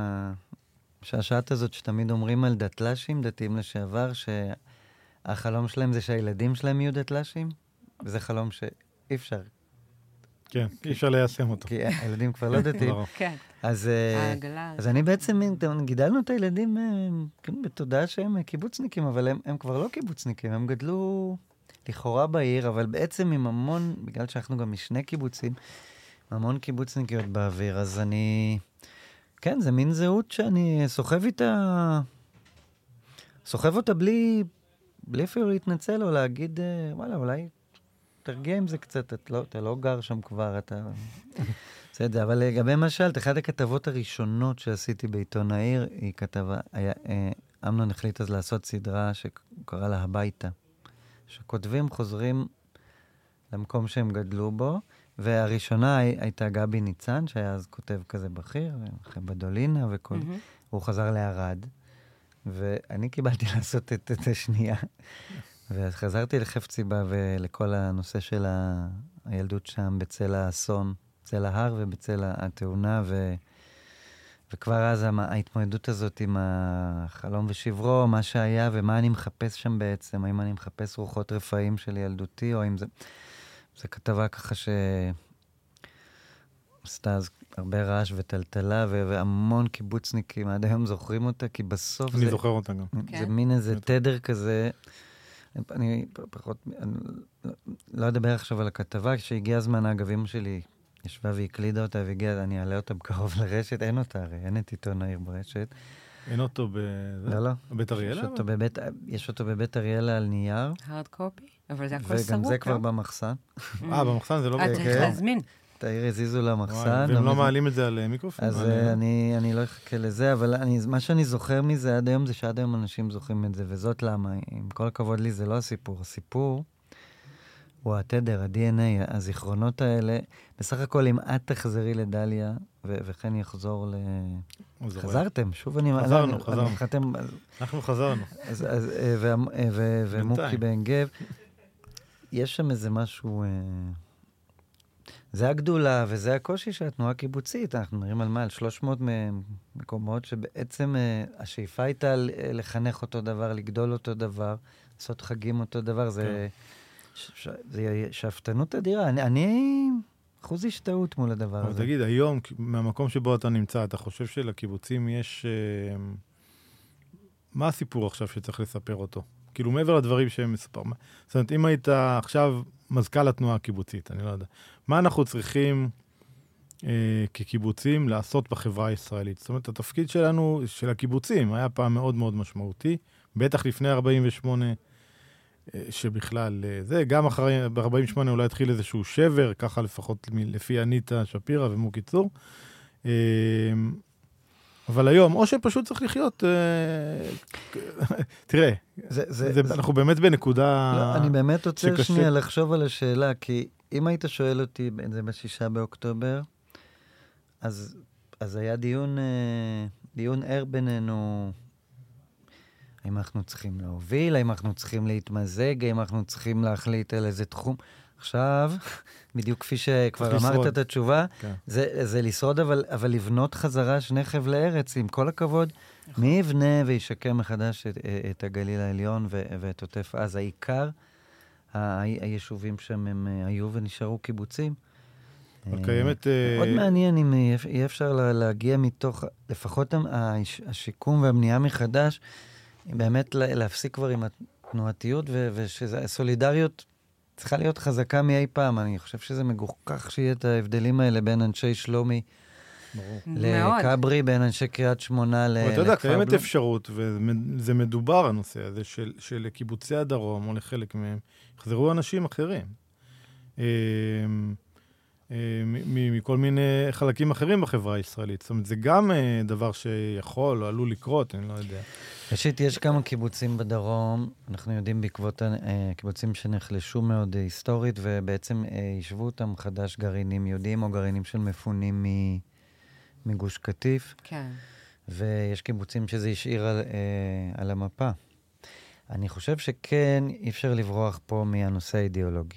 השעשעת הזאת שתמיד אומרים על דתל"שים, דתיים לשעבר, שהחלום שלהם זה שהילדים שלהם יהיו דתל"שים, וזה חלום שאי אפשר.
כן, אי אפשר ליישם אותו.
כי הילדים כבר לא דתיים.
כן.
אז, אז אני בעצם, גידלנו את הילדים בתודעה שהם קיבוצניקים, אבל הם, הם כבר לא קיבוצניקים, הם גדלו לכאורה בעיר, אבל בעצם עם המון, בגלל שאנחנו גם משני קיבוצים, המון קיבוצניקיות באוויר, אז אני, כן, זה מין זהות שאני סוחב איתה, סוחב אותה בלי, בלי אפילו להתנצל או להגיד, וואלה, אולי תרגיע עם זה קצת, אתה לא, אתה לא גר שם כבר, אתה... זה את זה, אבל לגבי מה שאלת, אחת הכתבות הראשונות שעשיתי בעיתון העיר, היא כתבה, היה, אמנון החליט אז לעשות סדרה שקרא לה הביתה, שכותבים חוזרים למקום שהם גדלו בו, והראשונה הייתה גבי ניצן, שהיה אז כותב כזה בכיר, בדולינה וכל, mm-hmm. הוא חזר לערד, ואני קיבלתי לעשות את, את השנייה, ואז חזרתי לחפצי בה ולכל הנושא של ה... הילדות שם בצל האסון, בצל ההר ובצל התאונה, ו... וכבר אז ההתמודדות הזאת עם החלום ושברו, מה שהיה ומה אני מחפש שם בעצם, האם אני מחפש רוחות רפאים של ילדותי, או אם זה... זה כתבה ככה ש... עשתה אז הרבה רעש וטלטלה, ו... והמון קיבוצניקים עד היום זוכרים אותה, כי בסוף
אני
זה...
זוכר אותה גם.
זה
כן.
מין איזה תדר כזה... אני פחות... אני לא אדבר עכשיו על הכתבה, כשהגיע הזמן, אגב, אמא שלי ישבה והקלידה אותה, והגיעה, אני אעלה אותה בקרוב לרשת, אין אותה הרי, אין את עיתון העיר ברשת.
אין אותו ב...
לא, לא.
בבית אריאלה?
יש אותו בבית, יש אותו בבית אריאלה על נייר.
הארד קופי? אבל זה הכל סרוק,
וגם זה כבר במחסן.
אה, במחסן זה לא...
אה, צריך להזמין.
את העיר הזיזו למחסן.
והם לא מעלים את זה על מיקרופון?
אז אני לא אחכה לזה, אבל מה שאני זוכר מזה עד היום, זה שעד היום אנשים זוכרים את זה, וזאת למה, עם כל הכבוד לי, זה לא הסיפור. הסיפור הוא התדר, ה-די אן איי, הזיכרונות האלה. בסך הכל, אם את תחזרי לדליה, וכן יחזור ל... חזרתם, שוב אני...
חזרנו, חזרנו. אנחנו חזרנו.
ומוקי בעין גב. יש שם איזה משהו... זה הגדולה, וזה הקושי של התנועה הקיבוצית. אנחנו מדברים על מה? על שלוש מאות מקומות שבעצם השאיפה הייתה לחנך אותו דבר, לגדול אותו דבר, לעשות חגים אותו דבר. זה... זה שאפתנות אדירה. אני, אני אחוז השתאות מול הדבר
אבל
הזה.
תגיד, היום, מהמקום שבו אתה נמצא, אתה חושב שלקיבוצים יש... מה הסיפור עכשיו שצריך לספר אותו? כאילו, מעבר לדברים שהם מספר. זאת אומרת, אם היית עכשיו מזכ"ל התנועה הקיבוצית, אני לא יודע. מה אנחנו צריכים אה, כקיבוצים לעשות בחברה הישראלית? זאת אומרת, התפקיד שלנו, של הקיבוצים, היה פעם מאוד מאוד משמעותי, בטח לפני ארבעים ושמונה, אה, שבכלל אה, זה, גם אחרי, ב-ארבעים ושמונה אולי התחיל איזשהו שבר, ככה לפחות לפי אניטה שפירא ומוקי צור. אה, אבל היום, או שפשוט צריך לחיות, תראה, אנחנו באמת בנקודה
שקשה. אני באמת רוצה שנייה לחשוב על השאלה, כי אם היית שואל אותי, זה בשישה באוקטובר, אז היה דיון, דיון ער בינינו, האם אנחנו צריכים להוביל, האם אנחנו צריכים להתמזג, האם אנחנו צריכים להחליט על איזה תחום. עכשיו, בדיוק כפי שכבר אמרת את התשובה, כן. זה, זה לשרוד, אבל, אבל לבנות חזרה שני חבלי ארץ, עם כל הכבוד, נכון. מי יבנה וישקם מחדש את, את הגליל העליון ו, ואת עוטף עזה. העיקר, ה, היישובים שם הם היו ונשארו קיבוצים.
קיימת...
מאוד מעניין אם יהיה אפשר להגיע מתוך, לפחות השיקום והבנייה מחדש, באמת להפסיק כבר עם התנועתיות, ושסולידריות צריכה להיות חזקה מאי פעם. אני חושב שזה מגוחך שיהיה את ההבדלים האלה בין אנשי שלומי לקברי, בין אנשי קריית שמונה לכפר.
אתה יודע, קיימת אפשרות, וזה מדובר הנושא הזה, של קיבוצי הדרום, או לחלק מהם, יחזרו אנשים אחרים. מכל מיני חלקים אחרים בחברה הישראלית. זאת אומרת, זה גם דבר שיכול או עלול לקרות, אני לא יודע.
ראשית, יש כמה קיבוצים בדרום, אנחנו יודעים בעקבות קיבוצים שנחלשו מאוד היסטורית, ובעצם ישבו אותם חדש גרעינים יהודיים, או גרעינים של מפונים מגוש קטיף.
כן.
ויש קיבוצים שזה השאיר על, על המפה. אני חושב שכן, אי אפשר לברוח פה מהנושא האידיאולוגי.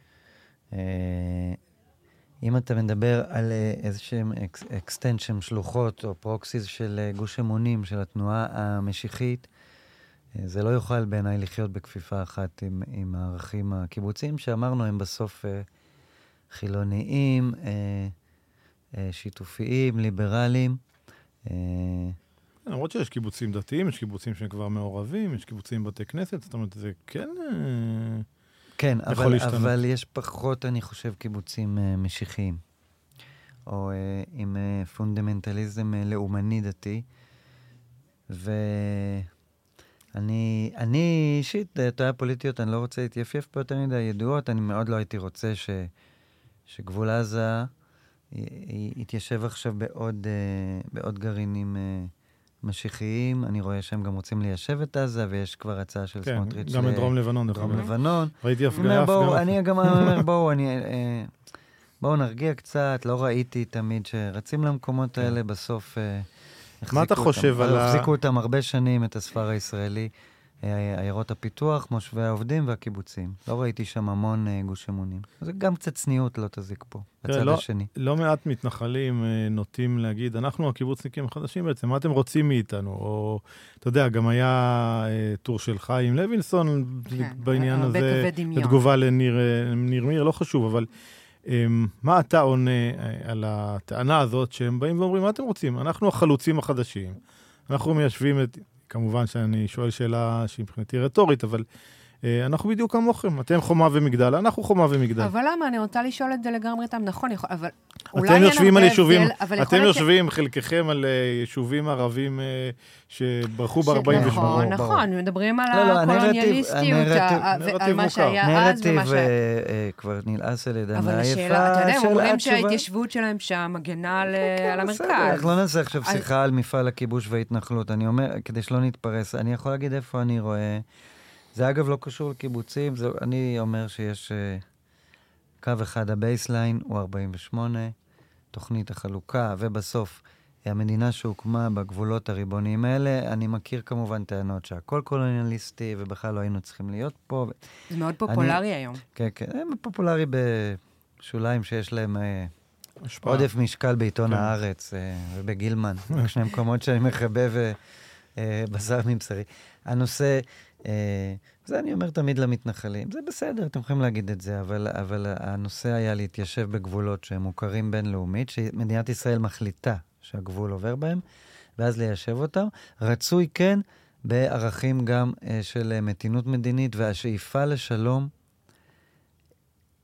אם אתה מדבר על איזשהם אקסטנשן, שלוחות או פרוקסיס של גוש אמונים, של התנועה המשיחית, זה לא יוכל בעיניי לחיות בכפיפה אחת עם, עם הערכים הקיבוציים, שאמרנו הם בסוף חילוניים, שיתופיים, ליברליים.
למרות שיש קיבוצים דתיים, יש קיבוצים שכבר מעורבים, יש קיבוצים בתי כנסת, זאת אומרת, זה כן...
כן, אבל, אבל יש פחות, אני חושב, קיבוצים uh, משיחיים, או uh, עם uh, פונדמנטליזם uh, לאומני דתי, ואני אני אישית, תויה פוליטיות, אני לא רוצה להתייפייף פה יותר מדי ידועות, אני מאוד לא הייתי רוצה ש, שגבול עזה יתיישב עכשיו בעוד, uh, בעוד גרעינים uh, משיחיים, אני רואה שהם גם רוצים ליישב את עזה, ויש כבר הצעה של
כן,
סמוטריץ'
גם את דרום לבנון.
דרום לבנון.
ראיתי הפגנה, הפגנה.
אני גם אומר, בואו, אני, בואו נרגיע קצת, לא ראיתי תמיד שרצים למקומות האלה, בסוף
מה אתה חושב על ה...
החזיקו אותם הרבה שנים, את הספר הישראלי, עיירות הפיתוח, מושבי העובדים והקיבוצים. לא ראיתי שם המון גוש אמונים. זה גם קצת צניעות לא תזיק פה, בצד השני.
לא מעט מתנחלים נוטים להגיד, אנחנו הקיבוצניקים החדשים בעצם, מה אתם רוצים מאיתנו? או, אתה יודע, גם היה טור של חיים לוינסון בעניין הזה, בתגובה לניר מיר, לא חשוב, אבל מה אתה עונה על הטענה הזאת, שהם באים ואומרים, מה אתם רוצים? אנחנו החלוצים החדשים, אנחנו מיישבים את... כמובן שאני שואל שאלה שהיא מבחינתי רטורית, אבל אה, אנחנו בדיוק כמוכם. אתם חומה ומגדל, אנחנו חומה ומגדל.
אבל למה? אני רוצה לשאול את זה לגמרי איתם. נכון, יכול, אבל
אתם יושבים על יישובים, אתם יושבים חלקכם על יישובים ערבים שברחו ב-ארבעים ושמונה.
נכון, נכון, מדברים על הקולוניאליסטיות, על מה שהיה אז ומה ש...
נרטיב כבר נלעס על ידם.
אבל השאלה, אתה יודע, הם אומרים שההתיישבות שלהם שם מגנה על המרכז.
אנחנו לא נעשה עכשיו שיחה על מפעל הכיבוש וההתנחלות. אני אומר, כדי שלא נתפרס, אני יכול להגיד איפה אני רואה... זה אגב לא קשור לקיבוצים, זה, אני אומר שיש uh, קו אחד, הבייסליין הוא ארבעים ושמונה, תוכנית החלוקה, ובסוף המדינה שהוקמה בגבולות הריבוניים האלה, אני מכיר כמובן טענות שהכל קולוניאליסטי, ובכלל לא היינו צריכים להיות פה.
זה מאוד פופולרי אני, היום.
כן, כן, זה פופולרי בשוליים שיש להם uh, עודף משקל בעיתון כן. הארץ uh, ובגילמן, שני מקומות שאני מחבא ובשר uh, מבשרי. הנושא... זה אני אומר תמיד למתנחלים, זה בסדר, אתם יכולים להגיד את זה, אבל, אבל הנושא היה להתיישב בגבולות שהם מוכרים בינלאומית, שמדינת ישראל מחליטה שהגבול עובר בהם, ואז ליישב אותם. רצוי כן בערכים גם של מתינות מדינית, והשאיפה לשלום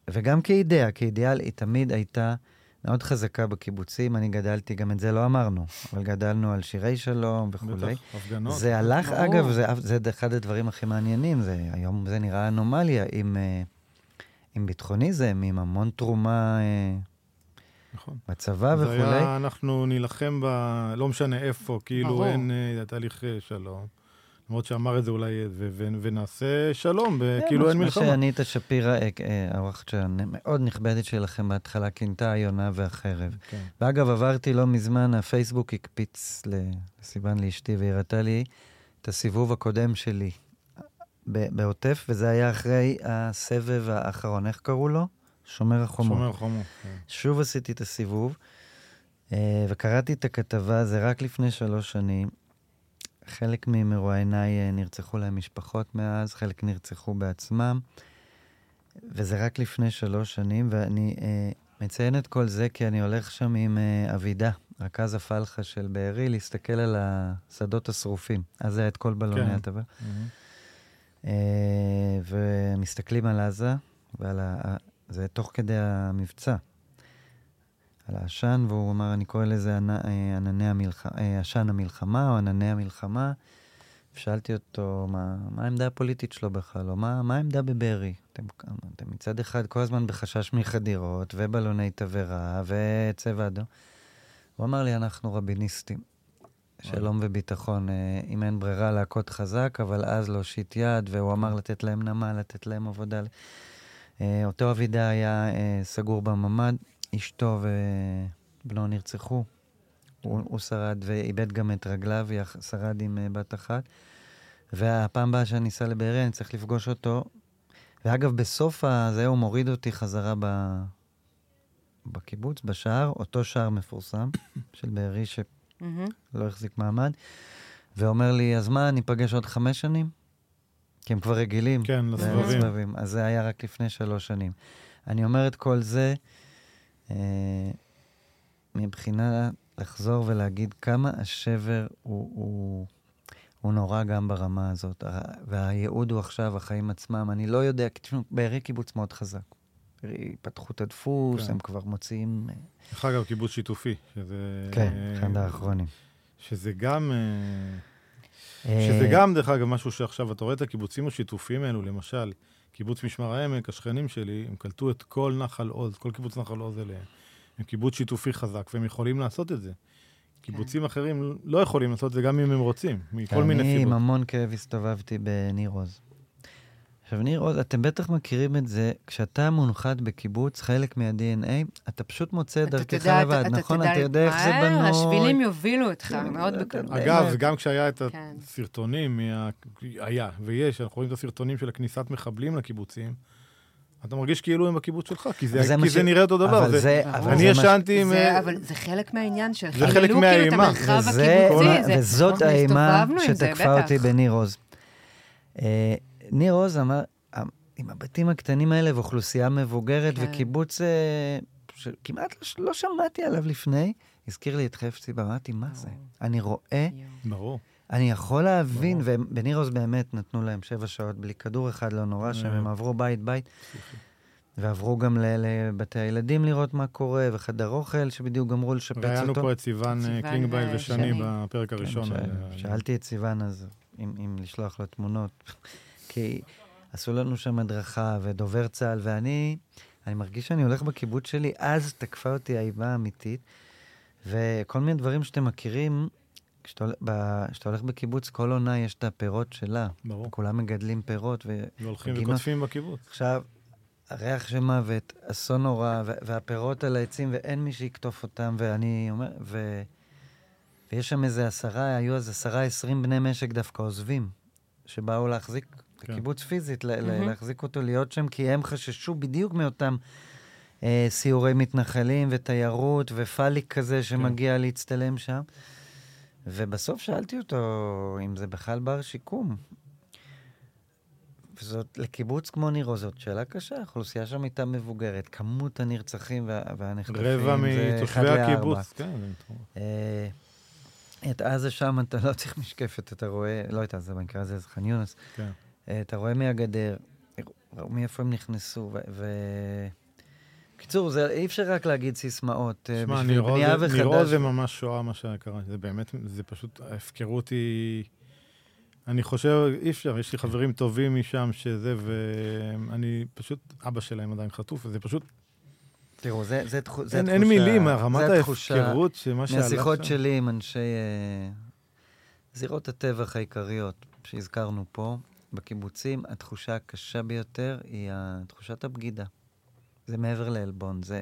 וגם כאידאה, כאידיאל, היא תמיד הייתה מאוד חזקה בקיבוצים. אני גדלתי, גם את זה לא אמרנו, אבל גדלנו על שירי שלום וכו'.
בטח, הפגנות.
זה הלך, אגב, זה, זה אחד הדברים הכי מעניינים. זה, היום זה נראה אנומליה, עם, עם ביטחוניזם, עם המון תרומה
נכון.
בצבא וכו'.
זה היה, אנחנו נילחם ב... לא משנה איפה, כאילו
ברור.
אין uh, תהליך שלום. למרות שאמר את זה אולי, ו- ו- ונעשה שלום, וכאילו אין מלחמה.
מה שאניטה שפירא, האורחת המאוד נכבדת שלכם בהתחלה, כינתה היונה והחרב.
כן.
ואגב, עברתי לא מזמן, הפייסבוק הקפיץ לסיוון לאשתי, והראתה לי את הסיבוב הקודם שלי בעוטף, וזה היה אחרי הסבב האחרון. איך קראו לו? שומר החומות.
שומר החומות.
שוב עשיתי את הסיבוב, וקראתי את הכתבה, זה רק לפני שלוש שנים. חלק ממרואייניי נרצחו להם משפחות מאז, חלק נרצחו בעצמם, וזה רק לפני שלוש שנים, ואני אה, מציין את כל זה כי אני הולך שם עם אה, אבידה, רכז הפלחה של בארי, להסתכל על השדות השרופים. אז זה היה את כל בלוני
כן.
הטבע.
Mm-hmm.
אה, ומסתכלים על עזה, ועל ה... זה תוך כדי המבצע. על העשן, והוא אמר, אני קורא לזה ענני המלחמה, עשן המלחמה, או ענני המלחמה. ושאלתי אותו, מה, מה העמדה הפוליטית שלו בכלל, או מה, מה העמדה בבארי? אתם, אתם מצד אחד כל הזמן בחשש מחדירות, ובלוני תברה, וצבע אדום. הוא אמר לי, אנחנו רביניסטים. שלום וביטחון, אם אין ברירה להכות חזק, אבל אז להושיט יד, והוא אמר לתת להם נמה, לתת להם עבודה. אותו אבידה היה סגור בממד, אשתו ובנו נרצחו. הוא, הוא שרד ואיבד גם את רגליו, שרד עם בת אחת. והפעם הבאה שאני אסע לבארי, אני צריך לפגוש אותו. ואגב, בסוף הזה הוא מוריד אותי חזרה ב... בקיבוץ, בשער, אותו שער מפורסם של בארי שלא החזיק מעמד. ואומר לי, אז מה, ניפגש עוד חמש שנים? כי הם כבר רגילים.
כן, לסבבים.
לסבבים. אז זה היה רק לפני שלוש שנים. אני אומר את כל זה, אה, מבחינה לחזור ולהגיד כמה השבר הוא, הוא, הוא נורא גם ברמה הזאת. והייעוד הוא עכשיו, החיים עצמם. אני לא יודע, תשמעו, בארי קיבוץ מאוד חזק. פתחו את הדפוס, כן. הם כבר מוציאים...
דרך אגב, קיבוץ שיתופי. שזה,
כן, אחד האחרונים.
שזה גם... שזה גם, דרך אגב, משהו שעכשיו, אתה רואה את הקיבוצים השיתופיים האלו, למשל, קיבוץ משמר העמק, השכנים שלי, הם קלטו את כל נחל עוז, כל קיבוץ נחל עוז אליהם. הם קיבוץ שיתופי חזק, והם יכולים לעשות את זה. קיבוצים אחרים לא יכולים לעשות את זה גם אם הם רוצים, מכל מיני סיבות.
אני עם המון כאב הסתובבתי בניר עוז. עכשיו, ניר עוז, אתם בטח מכירים את זה, כשאתה מונחת בקיבוץ, חלק מה-די אן איי, אתה פשוט מוצא דרכך לבד, נכון? אתה יודע איך זה בנוי.
השבילים יובילו אותך, מאוד בקלות.
אגב, גם כשהיה את הסרטונים, היה ויש, אנחנו רואים את הסרטונים של הכניסת מחבלים לקיבוצים, אתה מרגיש כאילו הם בקיבוץ שלך, כי זה נראה אותו דבר. אני ישנתי עם...
אבל זה חלק מהעניין של
זה חלק מהאימה.
וזאת האימה שתקפה אותי בניר עוז. ניר עוז אמר, עם הבתים הקטנים האלה ואוכלוסייה מבוגרת וקיבוץ שכמעט לא שמעתי עליו לפני, הזכיר לי את חפצי, אמרתי, מה זה? אני רואה,
ברור.
אני יכול להבין, ובניר עוז באמת נתנו להם שבע שעות בלי כדור אחד, לא נורא, שהם עברו בית בית, ועברו גם לבתי הילדים לראות מה קורה, וחדר אוכל שבדיוק גמרו לשפץ אותו.
ראינו פה את סיוון קלינגבייל ושני בפרק הראשון.
שאלתי את סיוון אז, אם לשלוח לו תמונות, כי עשו לנו שם הדרכה ודובר צהל, ואני אני מרגיש שאני הולך בקיבוץ שלי, אז תקפה אותי האיבה האמיתית, וכל מיני דברים שאתם מכירים, כשאתה הולך בקיבוץ, כל עונה יש את הפירות שלה.
ברור.
כולם מגדלים פירות.
והולכים וקוטפים בקיבוץ.
עכשיו, הריח של מוות, אסון נורא, והפירות על העצים, ואין מי שיקטוף אותם, ואני אומר, ו... ויש שם איזה עשרה, היו אז עשרה, עשרים בני משק דווקא עוזבים, שבאו להחזיק את הקיבוץ פיזית, להחזיק אותו להיות שם, כי הם חששו בדיוק מאותם סיורי מתנחלים, ותיירות, ופליק כזה שמגיע להצטלם שם. ובסוף שאלתי אותו אם זה בכלל בר שיקום. וזאת, לקיבוץ כמו ניר עוז, זאת שאלה קשה, האוכלוסייה שם הייתה מבוגרת, כמות הנרצחים והנחטפים,
רבע מתושבי הקיבוץ, כן.
את עזה שם אתה לא צריך משקפת, אתה רואה, לא את עזה, במקרה הזה זה ח'אן יונס, אתה רואה מהגדר, ראו מאיפה הם נכנסו, ו... קיצור, אי אפשר רק להגיד סיסמאות, בשביל בנייה וחדש.
נראה זה ממש שואה מה שקרה, זה באמת, זה פשוט, ההפקרות היא, אני חושב, אי אפשר, יש לי חברים טובים משם שזה, ואני פשוט, אבא שלהם עדיין חטוף, וזה פשוט...
תראו, זה, זה, זה
אין,
תחושה...
אין מילים, רמת ההפקרות, שמה שעלה שם...
מהשיחות שלי עם אנשי זירות הטבח העיקריות שהזכרנו פה, בקיבוצים, התחושה הקשה ביותר היא תחושת הבגידה. זה מעבר לאלבון, זה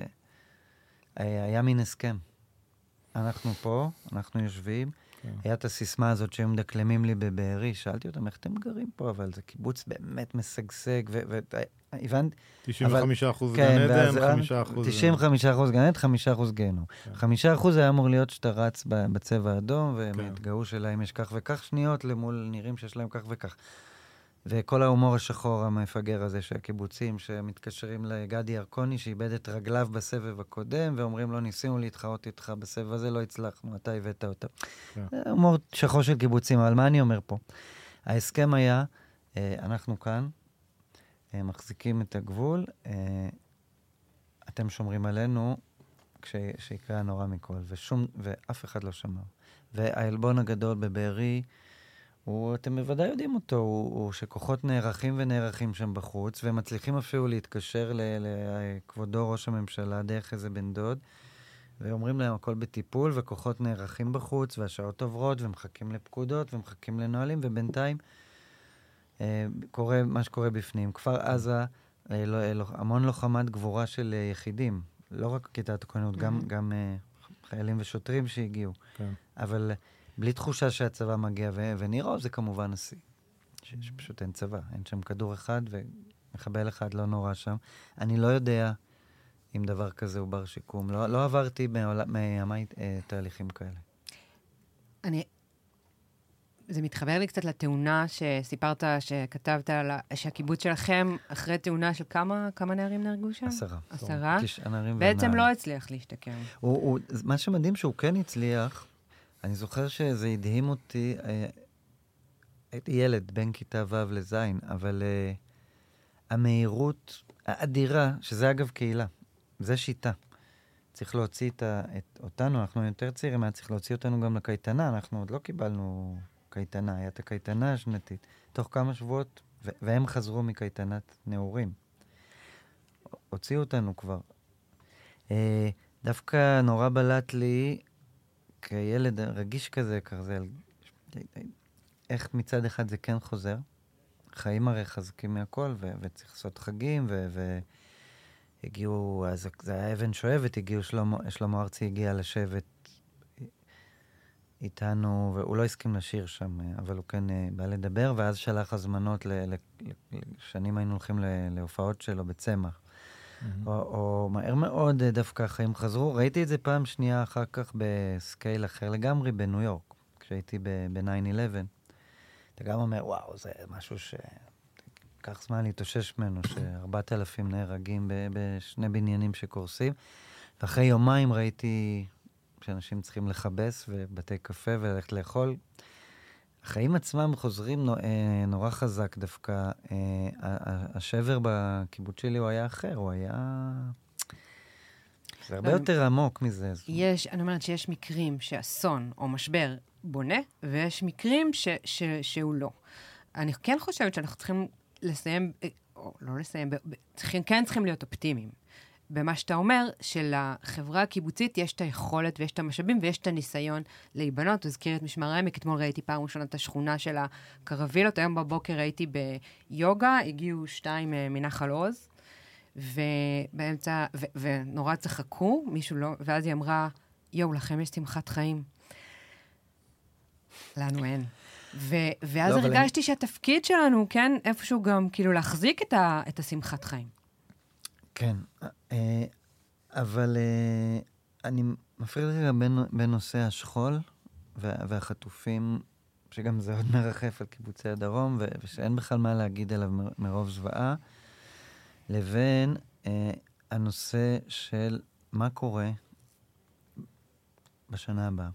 היה מין הסכם. אנחנו פה, אנחנו יושבים, כן. היה את הסיסמה הזאת שהם מדקלמים לי בבארי, שאלתי אותם, איך אתם גרים פה? אבל זה קיבוץ באמת משגשג, והבנת...
תשעים וחמישה אחוז גן עדן, חמישה אחוז...
תשעים וחמישה אחוז גן עדן, חמישה אחוז גיהנום. חמישה אחוז היה אמור להיות שאתה רץ בצבע האדום, והם התגאו שלהם יש כך וכך שניות, למול נראים שיש להם כך וכך. וכל ההומור השחור המפגר הזה של הקיבוצים, שמתקשרים לגדי ירקוני, שאיבד את רגליו בסבב הקודם, ואומרים לו, ניסינו להתחרות איתך בסבב הזה, לא הצלחנו, אתה הבאת אותה. זה הומור שחור של קיבוצים, אבל מה אני אומר פה? ההסכם היה, אנחנו כאן, מחזיקים את הגבול, אתם שומרים עלינו, כשיקרה הנורא מכל, ושום, ואף אחד לא שמר. והאלבון הגדול בבארי, הוא, אתם בוודאי יודעים אותו, הוא, הוא שכוחות נערכים ונערכים שם בחוץ, והם מצליחים אפילו להתקשר לכבודו ראש הממשלה דרך איזה בן דוד, ואומרים להם הכל בטיפול, וכוחות נערכים בחוץ, והשעות עוברות, ומחכים לפקודות, ומחכים לנועלים, ובינתיים אה, קורה מה שקורה בפנים. כפר עזה, אה, לא, לא, המון לוחמת גבורה של אה, יחידים, לא רק כיתת הכוננות, גם, גם אה, חיילים ושוטרים שהגיעו. כן. אבל... בלי תחושה שהצבא מגיע, ו- ונראה, זה כמובן השיא. שפשוט אין צבא, אין שם כדור אחד, ומחבל אחד לא נורא שם. אני לא יודע אם דבר כזה הוא בר שיקום. לא, לא עברתי מימי תהליכים כאלה.
אני... זה מתחבר לי קצת לתאונה שסיפרת, שכתבת, שהקיבוץ שלכם, אחרי תאונה של כמה, כמה נערים נהרגו שם?
עשרה.
עשרה?
בעצם
בעצם לא הצליח להשתקם.
הוא, הוא, מה שמדהים שהוא כן הצליח, אני זוכר שזה הדהים אותי, הייתי ילד בין כיתה ו' לזין, אבל uh, המהירות האדירה, שזה אגב קהילה, זה שיטה. צריך להוציא את, את אותנו, אנחנו יותר צעירים, היה צריך להוציא אותנו גם לקייטנה, אנחנו עוד לא קיבלנו קייטנה, הייתה קייטנה השנתית, תוך כמה שבועות, ו- והם חזרו מקייטנת נעורים. הוציאו אותנו כבר. Uh, דווקא נורא בלט לי, כילד רגיש כזה, כזה, איך מצד אחד זה כן חוזר. חיים הרי חזקים מהכל, ו- וצריך לעשות חגים, ו- והגיעו, אז זה היה אבן שואבת, הגיעו שלמה, שלמה ארצי הגיע לשבת איתנו, והוא לא הסכים לשיר שם, אבל הוא כן בא לדבר, ואז שלח הזמנות, ל- ל- לשנים היינו הולכים ל- להופעות שלו בצמח. או, או מהר מאוד דווקא החיים חזרו. ראיתי את זה פעם שנייה אחר כך בסקייל אחר לגמרי בניו יורק, כשהייתי ב-ניין אלוון. אתה גם אומר, וואו, זה משהו שכך זמן להתאושש ממנו, שארבעת אלפים נהרגים בשני בניינים שקורסים. ואחרי יומיים ראיתי שאנשים צריכים לחבס ובתי קפה וללכת לאכול. החיים עצמם חוזרים נורא חזק דווקא. השבר בקיבוץ שלי הוא היה אחר, הוא היה... זה הרבה יותר עמוק מזה.
יש, אני אומרת שיש מקרים שאסון או משבר בונה, ויש מקרים ש, ש, שהוא לא. אני כן חושבת שאנחנו צריכים לסיים, או לא לסיים, צריכים, כן צריכים להיות אופטימיים. במה שאתה אומר, שלחברה הקיבוצית יש את היכולת ויש את המשאבים ויש את הניסיון להיבנות. תזכיר את משמר העמק, אתמול ראיתי פעם ראשונה את השכונה של הקרווילות, היום בבוקר הייתי ביוגה, הגיעו שתיים מנחל עוז, ובאמצע, ו- ונורא צחקו, מישהו לא, ואז היא אמרה, יואו, לכם יש שמחת חיים. לנו אין. ו- ואז לא, הרגשתי אני... שהתפקיד שלנו, כן, איפשהו גם, כאילו, להחזיק את, ה- את השמחת חיים.
כן, אבל אני מפריד רגע בין, בין נושא השכול והחטופים, שגם זה עוד מרחף על קיבוצי הדרום, ושאין בכלל מה להגיד עליו מרוב זוועה, לבין הנושא של מה קורה בשנה הבאה.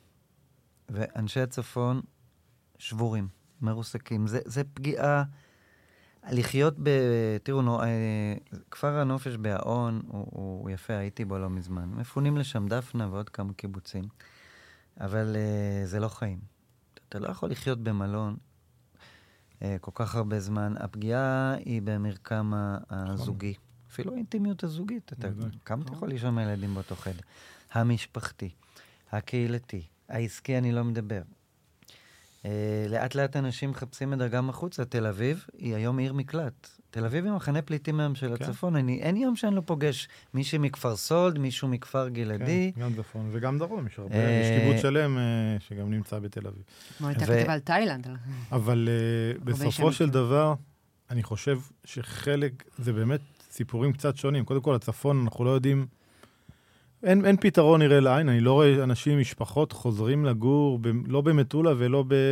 ואנשי הצפון שבורים, מרוסקים. זה, זה פגיעה... לחיות ב... תראו, נו, כפר הנופש בהאון הוא, הוא יפה, הייתי בו לא מזמן. מפונים לשם דפנה ועוד כמה קיבוצים. אבל uh, זה לא חיים. אתה לא יכול לחיות במלון uh, כל כך הרבה זמן. הפגיעה היא במרקם הזוגי. אפילו האינטימיות הזוגית. אתה, כמה אתה יכול לישון מהילדים באותו חדר? המשפחתי, הקהילתי, העסקי אני לא מדבר. Uh, לאט לאט אנשים מחפשים את דרכם החוצה. תל אביב היא היום עיר מקלט. תל אביב היא מחנה פליטים מהם של כן. הצפון. אני, אין יום שאני לא פוגש מישהו מכפר סולד, מישהו מכפר גלעדי.
כן, גם צפון וגם דרום. יש הרבה, uh, יש קיבוץ שלם uh, שגם נמצא בתל אביב.
כמו הייתה ו... כתבה על תאילנד.
אבל uh, בסופו של דבר, אני חושב שחלק, זה באמת סיפורים קצת שונים. קודם כל, הצפון, אנחנו לא יודעים, אין, אין פתרון נראה לעין. אני לא רואה אנשים, משפחות חוזרים לגור, ב, לא במטולה ולא ב...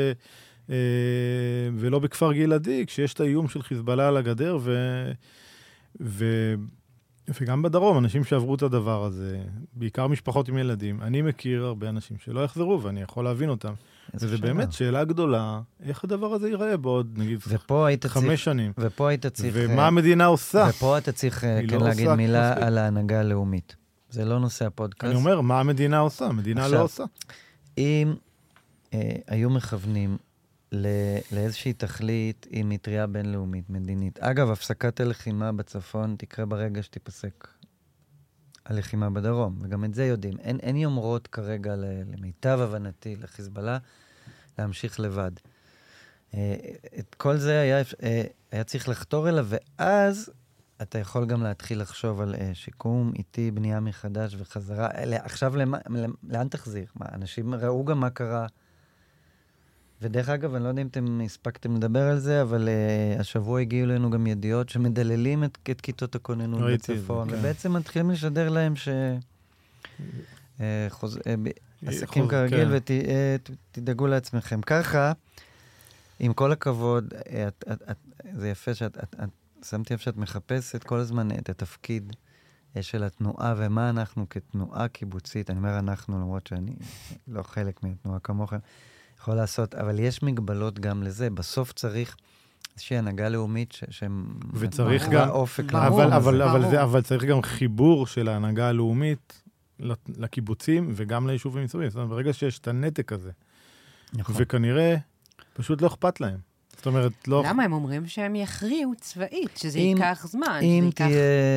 ולא בכפר גלעדי, כשיש את האיום של חיזבאללה על הגדר, ו... ו... וגם בדרום, אנשים שעברו את הדבר הזה, בעיקר משפחות עם ילדים, אני מכיר הרבה אנשים שלא יחזרו, ואני יכול להבין אותם. וזה שאלה. באמת שאלה גדולה, איך הדבר הזה ייראה בעוד, נגיד, חמש צריך, שנים.
ופה היית צריך...
ומה המדינה עושה?
ופה אתה צריך כן לא להגיד מילה כפי. על ההנהגה הלאומית. זה לא נושא הפודקאסט.
אני אומר, מה המדינה עושה? המדינה עכשיו, לא עושה.
אם אה, היו מכוונים לאיזושהי תכלית עם מטריה בינלאומית, מדינית. אגב, הפסקת הלחימה בצפון תקרה ברגע שתיפסק הלחימה בדרום, וגם את זה יודעים. אין, אין יומרות כרגע למיטב הבנתי, לחיזבאללה, להמשיך לבד. את כל זה היה, היה צריך לחתור אליו, ואז אתה יכול גם להתחיל לחשוב על שיקום, איתי, בנייה מחדש וחזרה. עכשיו, למה, לאן תחזיר? מה, אנשים ראו גם מה קרה, ודרך אגב, אני לא יודע אם אתם הספקתם לדבר על זה, אבל uh, השבוע הגיעו לנו גם ידיעות שמדללים את, את כיתות הכוננות בצפון, כן. ובעצם מתחילים לשדר להם ש... uh, חוז... uh, עסקים חוז... כרגיל, כן. ותדאגו ות, לעצמכם. ככה, עם כל הכבוד, את, את, את, זה יפה שאת את, את, שמתי לב שאת מחפשת כל הזמן את התפקיד של התנועה, ומה אנחנו כתנועה קיבוצית, אני אומר אנחנו, למרות שאני לא חלק מהתנועה כמוכם, יכול לעשות, אבל יש מגבלות גם לזה. בסוף צריך איזושהי הנהגה לאומית
וצריך גם
אופק.
אבל, אבל, אבל, זה, אבל צריך גם חיבור של ההנהגה הלאומית לקיבוצים וגם ליישובים מסביב. זאת אומרת, ברגע שיש את הנתק הזה, נכון. וכנראה פשוט לא אכפת להם. זאת אומרת, לא...
למה הם אומרים שהם יכריעו צבאית, שזה ייקח זמן?
אם תהיה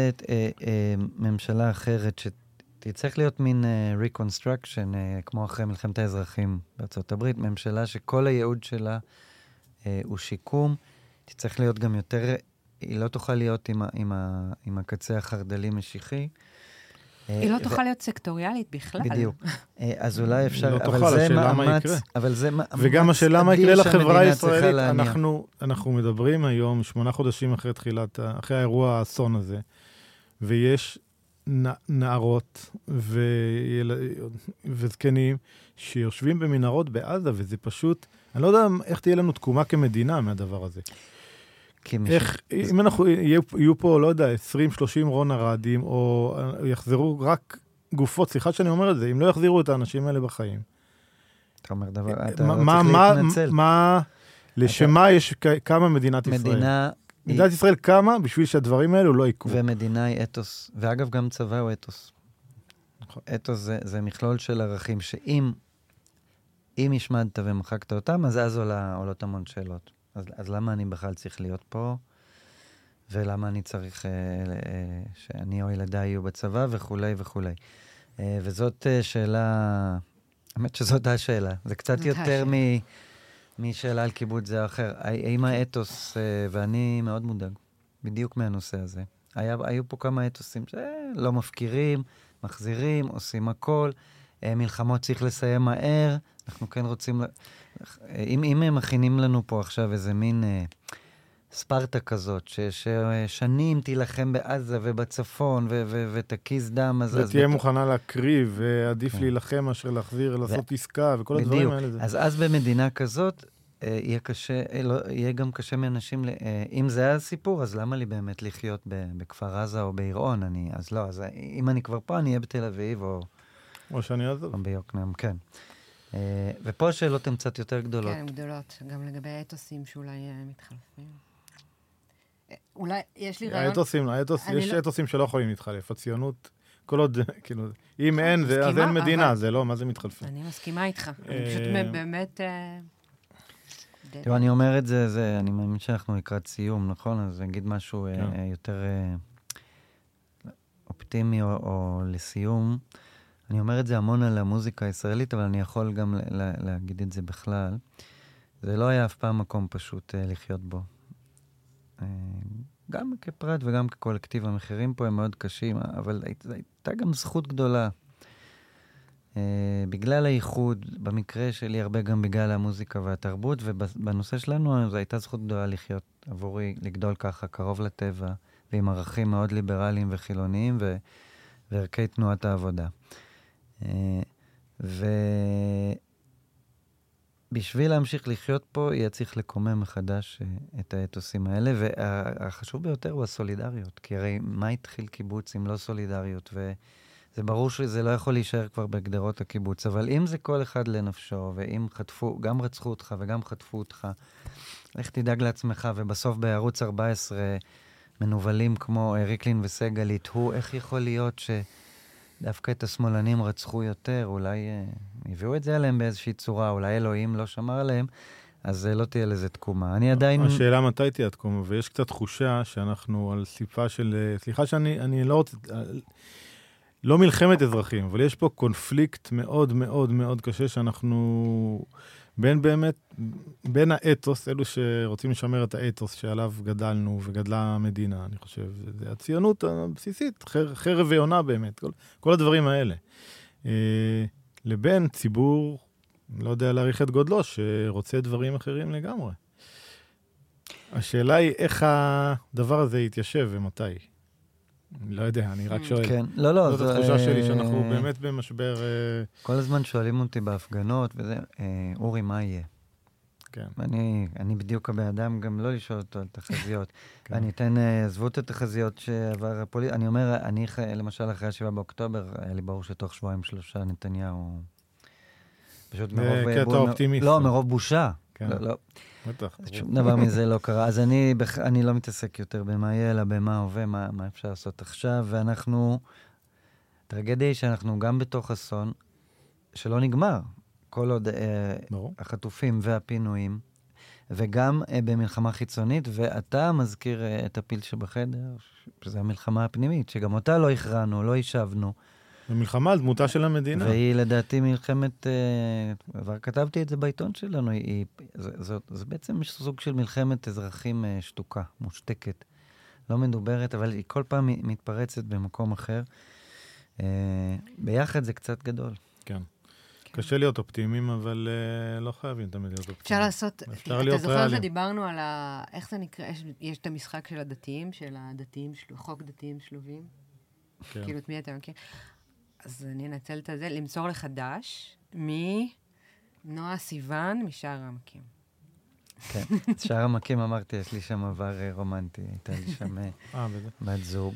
ממשלה אחרת ש... תצטרך להיות מין uh, reconstruction, uh, כמו אחרי מלחמת האזרחים בארצות הברית, ממשלה שכל הייעוד שלה uh, הוא שיקום, תצטרך להיות גם יותר, היא לא תוכל להיות עם, ה, עם, ה, עם הקצה החרדלי משיחי.
היא לא תוכל להיות סקטוריאלית בכלל.
בדיוק. אז אולי אפשר,
אבל זה מאמץ,
אבל זה מאמץ
וגם השאלה מה יקרה לחברה הישראלית, אנחנו, אנחנו מדברים היום, שמונה חודשים אחרי תחילת, אחרי האירוע האסון הזה, ויש נערות ויל... וזקנים שיושבים במנהרות בעזה, וזה פשוט, אני לא יודע איך תהיה לנו תקומה כמדינה מהדבר הזה. איך, אם אנחנו, יהיו, יהיו פה, לא יודע, עשרים שלושים רון הרדים, או יחזרו רק גופות, סליחה שאני אומר את זה, אם לא יחזירו את האנשים האלה בחיים.
אתה אומר דבר, אתה
מה,
צריך
מה,
להתנצל.
מה, לשמה יש כמה מדינת ישראל?
מדינה...
מדינת ישראל קמה בשביל שהדברים האלו לא יקרו.
ומדינה היא אתוס, ואגב גם צבא הוא אתוס. אתוס זה, זה מכלול של ערכים, שאם אם השמדת ומחקת אותם, אז אז עולה, עולות המון שאלות. אז, אז למה אני בכלל צריך להיות פה? ולמה אני צריך אה, אה, שאני או ילדיי יהיו בצבא וכולי וכולי. אה, וזאת אה, שאלה, האמת שזאת השאלה. זה קצת יותר מ... משאלה על קיבוץ זה או אחר. האם האתוס, ואני מאוד מודאג, בדיוק מהנושא הזה. היה, היו פה כמה אתוסים שלא מפקירים, מחזירים, עושים הכל, מלחמות צריך לסיים מהר, אנחנו כן רוצים... אם, אם הם מכינים לנו פה עכשיו איזה מין אה, ספרטה כזאת, ש, ששנים תילחם בעזה ובצפון ו, ו, ותקיז דם, אז...
ותהיה
אז
מוכנה להקריב, ועדיף כן. להילחם מאשר להחזיר, לעשות ו... עסקה, וכל בדיוק. הדברים האלה.
אז אז במדינה כזאת, אה, יהיה קשה, אה, לא, יהיה גם קשה מאנשים, אה, אם זה היה הסיפור, אז למה לי באמת לחיות ב, בכפר עזה או בעירון? אני, אז לא, אז אם אני כבר פה, אני אהיה בתל אביב, או...
או שאני אעזוב.
או ביוקנעם, כן. Uh, ופה השאלות הן קצת יותר גדולות.
כן, גדולות. גם לגבי האתוסים שאולי uh, מתחלפים. אולי, יש לי רעיון...
האתוסים, האתוס, יש
לא...
אתוסים שלא יכולים להתחלף. הציונות, כל עוד, כאילו, אם אין, זה, אז אין מדינה, אבל... זה לא, מה זה מתחלפים?
אני מסכימה איתך. אני פשוט באמת...
תראו, אני אומר את זה, זה, אני מאמין שאנחנו לקראת סיום, נכון? אז אני אגיד משהו כן. יותר אופטימי או, או לסיום. אני אומר את זה המון על המוזיקה הישראלית, אבל אני יכול גם לה, להגיד את זה בכלל. זה לא היה אף פעם מקום פשוט לחיות בו. גם כפרט וגם כקולקטיב, המחירים פה הם מאוד קשים, אבל הייתה גם זכות גדולה. Uh, בגלל הייחוד, במקרה שלי הרבה גם בגלל המוזיקה והתרבות, ובנושא שלנו זו הייתה זכות גדולה לחיות עבורי, לגדול ככה, קרוב לטבע, ועם ערכים מאוד ליברליים וחילוניים, ו- וערכי תנועת העבודה. Uh, ובשביל להמשיך לחיות פה, יהיה צריך לקומם מחדש uh, את האתוסים האלה, והחשוב ביותר הוא הסולידריות, כי הרי מה התחיל קיבוץ אם לא סולידריות, ו... זה ברור שזה לא יכול להישאר כבר בגדרות הקיבוץ, אבל אם זה כל אחד לנפשו, ואם חטפו, גם רצחו אותך וגם חטפו אותך, איך תדאג לעצמך, ובסוף בערוץ ארבע עשרה מנובלים כמו ריקלין וסגל יתהו, איך יכול להיות שדווקא את השמאלנים רצחו יותר, אולי אה, הביאו את זה עליהם באיזושהי צורה, אולי אלוהים לא שמר עליהם, אז לא תהיה לזה תקומה. אני עדיין...
השאלה מתי תהיה תקומה, ויש קצת תחושה שאנחנו על סיפה של... סליחה שאני אני לא רוצה... לא מלחמת אזרחים, אבל יש פה קונפליקט מאוד מאוד מאוד קשה שאנחנו, בין באמת, בין האתוס, אלו שרוצים לשמר את האתוס שעליו גדלנו וגדלה המדינה, אני חושב, זה הציונות הבסיסית, חר, חרב ויונה באמת, כל, כל הדברים האלה. אה, לבין ציבור, לא יודע להעריך את גודלו, שרוצה דברים אחרים לגמרי. השאלה היא איך הדבר הזה יתיישב ומתי. לא יודע, אני רק שואל.
כן, לא, לא.
זאת התחושה שלי שאנחנו באמת במשבר...
כל הזמן שואלים אותי בהפגנות, וזה, אורי, מה יהיה?
כן.
אני, אני בדיוק הבן אדם גם לא לשאול אותו על תחזיות. אני אתן, עזבו את התחזיות שעבר הפוליטי. אני אומר, אני למשל אחרי השבעה באוקטובר, היה לי ברור שתוך שבועיים שלושה נתניהו... פשוט מרוב...
קטע אופטימיסט.
לא, מרוב בושה.
כן.
לא, לא.
בטח.
שום דבר מזה לא קרה. אז אני, אני לא מתעסק יותר במה יהיה, אלא במה הווה, מה, מה אפשר לעשות עכשיו. ואנחנו, טרגדיה היא שאנחנו גם בתוך אסון שלא נגמר. כל עוד אה, החטופים והפינויים, וגם אה, במלחמה חיצונית, ואתה מזכיר אה, את הפיל שבחדר, שזה המלחמה הפנימית, שגם אותה לא הכרענו, לא ישבנו.
במלחמה על דמותה של המדינה.
והיא לדעתי מלחמת, כבר כתבתי את זה בעיתון שלנו, היא, זה, זה, זה בעצם סוג של מלחמת אזרחים שתוקה, מושתקת. לא מדוברת, אבל היא כל פעם מתפרצת במקום אחר. ביחד זה קצת גדול.
כן. קשה להיות אופטימיים, אבל לא חייבים תמיד להיות אופטימיים.
אפשר לעשות, אתה זוכר שדיברנו על ה... איך זה נקרא? יש את המשחק של הדתיים, של הדתיים, חוק דתיים שלובים. כאילו, את מי אתה מכיר? אז אני אנצל את זה, למסור לחדש, מנועה סיוון, משער העמקים. כן,
שער העמקים אמרתי, יש לי שם עבר רומנטי, הייתה לי שם בת זוג.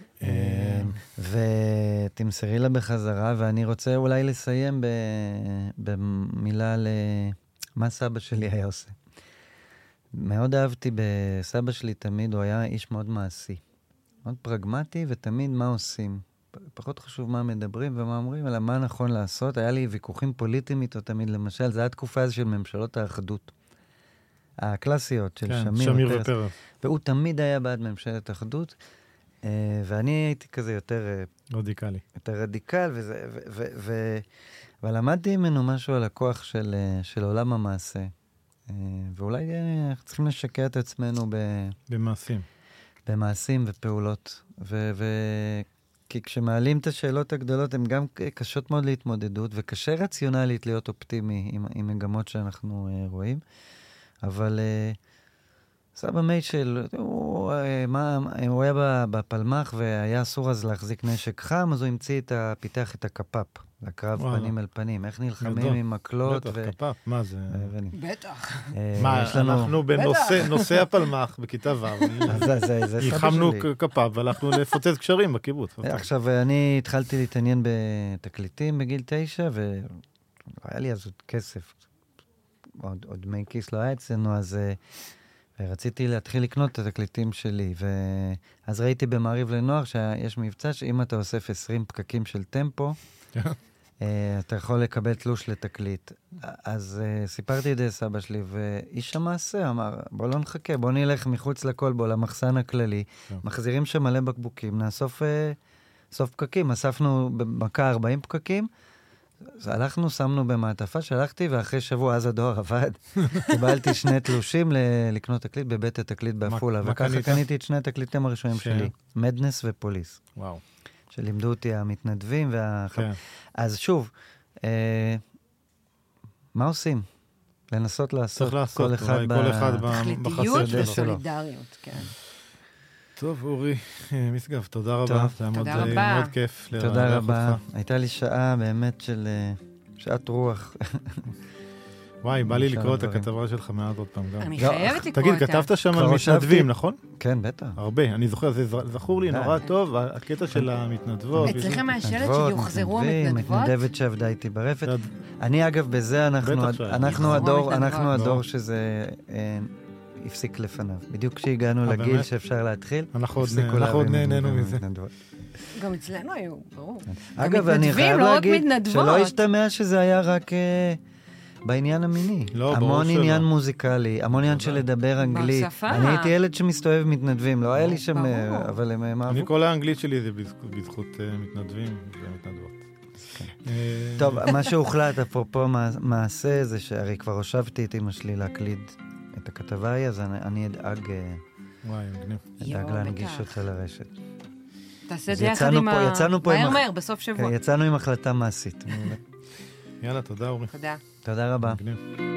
ותמסרי לה בחזרה, ואני רוצה אולי לסיים במילה על מה סבא שלי היה עושה. מאוד אהבתי בסבא שלי תמיד, הוא היה איש מאוד מעשי. מאוד פרגמטי, ותמיד מה עושים. פחות חשוב מה מדברים ומה אומרים, אלא מה נכון לעשות. היה לי ויכוחים פוליטיים איתו תמיד, למשל, זו הייתה תקופה הזו של ממשלות האחדות. הקלאסיות של
כן,
שמיר,
שמיר
ופרס.
ופרס.
והוא תמיד היה בעד ממשלת אחדות, ואני הייתי כזה יותר...
רדיקלי.
יותר רדיקל, וזה, ו, ו, ו, אבל למדתי ממנו משהו על הכוח של, של עולם המעשה. ואולי צריכים לשקע את עצמנו ב...
במעשים.
במעשים ופעולות. ו... ו כי כשמעלים את השאלות הגדולות, הן גם קשות מאוד להתמודדות, וקשה רציונלית להיות אופטימי עם, עם מגמות שאנחנו uh, רואים. אבל uh, סבא מיישל, הוא, uh, מה, הוא היה בפלמח, והיה אסור אז להחזיק נשק חם, אז הוא המציא את ה... פיתח את הקפאפ, לקרב וואלה. פנים אל פנים. איך נלחמים גדול. עם מקלות.
בטח,
ו...
קפאפ, מה זה?
ו... בטח.
מה, אנחנו בנושא הפלמח, בכיתה ו', נלחמנו קפאפ, והלכנו לפוצץ קשרים בקיבוץ.
עכשיו, אני התחלתי להתעניין בתקליטים בגיל תשע, והיה לי אז עוד כסף. עוד דמי כיס לא היה אצלנו, אז... ורציתי להתחיל לקנות את התקליטים שלי, ואז ראיתי במעריב לנוער שיש מבצע שאם אתה אוסף עשרים פקקים של טמפו, אתה יכול לקבל תלוש לתקליט. אז סיפרתי את זה לסבא שלי, ואיש המעשה אמר, בוא לא נחכה, בוא נלך מחוץ לכל בו, למחסן הכללי, מחזירים שם מלא בקבוקים, נאסוף סוף פקקים, אספנו במכה ארבעים פקקים, אז הלכנו, שמנו במעטפה, שלחתי, ואחרי שבוע, אז הדואר עבד. קיבלתי שני תלושים לקנות תקליט בבית התקליט באפולה, וככה קניתי את שני התקליטים הראשונים שלי, מדנס ופוליס.
וואו.
שלימדו אותי המתנדבים וה... אז שוב, אה, מה עושים? לנסות לעשות כל אחד ב...
כל אחד
תכליתיות וסולידריות, כן.
טוב, אורי משגב, תודה רבה. זה היה מאוד כיף.
תודה רבה. הייתה לי שעה באמת של שעת רוח.
וואי, בא לי לקרוא את הכתבה שלך מאז עוד פעם גם.
אני חייבת לקרוא אותה.
תגיד, כתבת שם על מתנדבים, נכון?
כן, בטח.
הרבה, אני זוכר, זה זכור לי נורא טוב, הקטע של המתנדבות.
אצלכם מהשלט שיוחזרו המתנדבות?
מתנדבת שעבדה איתי ברפת. אני אגב, בזה אנחנו הדור שזה הפסיק לפניו. בדיוק כשהגענו לגיל שאפשר להתחיל,
אנחנו עוד נהנינו מזה.
גם אצלנו היו, ברור.
אגב, אני חייב להגיד שלא השתמע שזה היה רק... בעניין המיני.
לא,
המון עניין לא. מוזיקלי, המון עניין של לדבר אנגלית.
בשפה.
אני הייתי ילד שמסתובב מתנדבים, לא היה לי שם, אבל הם אהבו.
אני כל האנגלית שלי זה בזכות uh, מתנדבים ומתנדבות.
Okay. טוב, מה שהוחלט, אפרופו מעשה, זה שהרי כבר הושבתי את אמא שלי להקליד את הכתבה ההיא, אז אני, אני אדאג,
וואי,
אדאג להנגיש אותה לרשת.
תעשה את זה יחד עם ה... מהר מהר, בסוף שבוע.
יצאנו עם החלטה מעשית.
יאללה, תודה אורי.
תודה.
תודה רבה.
מגניב.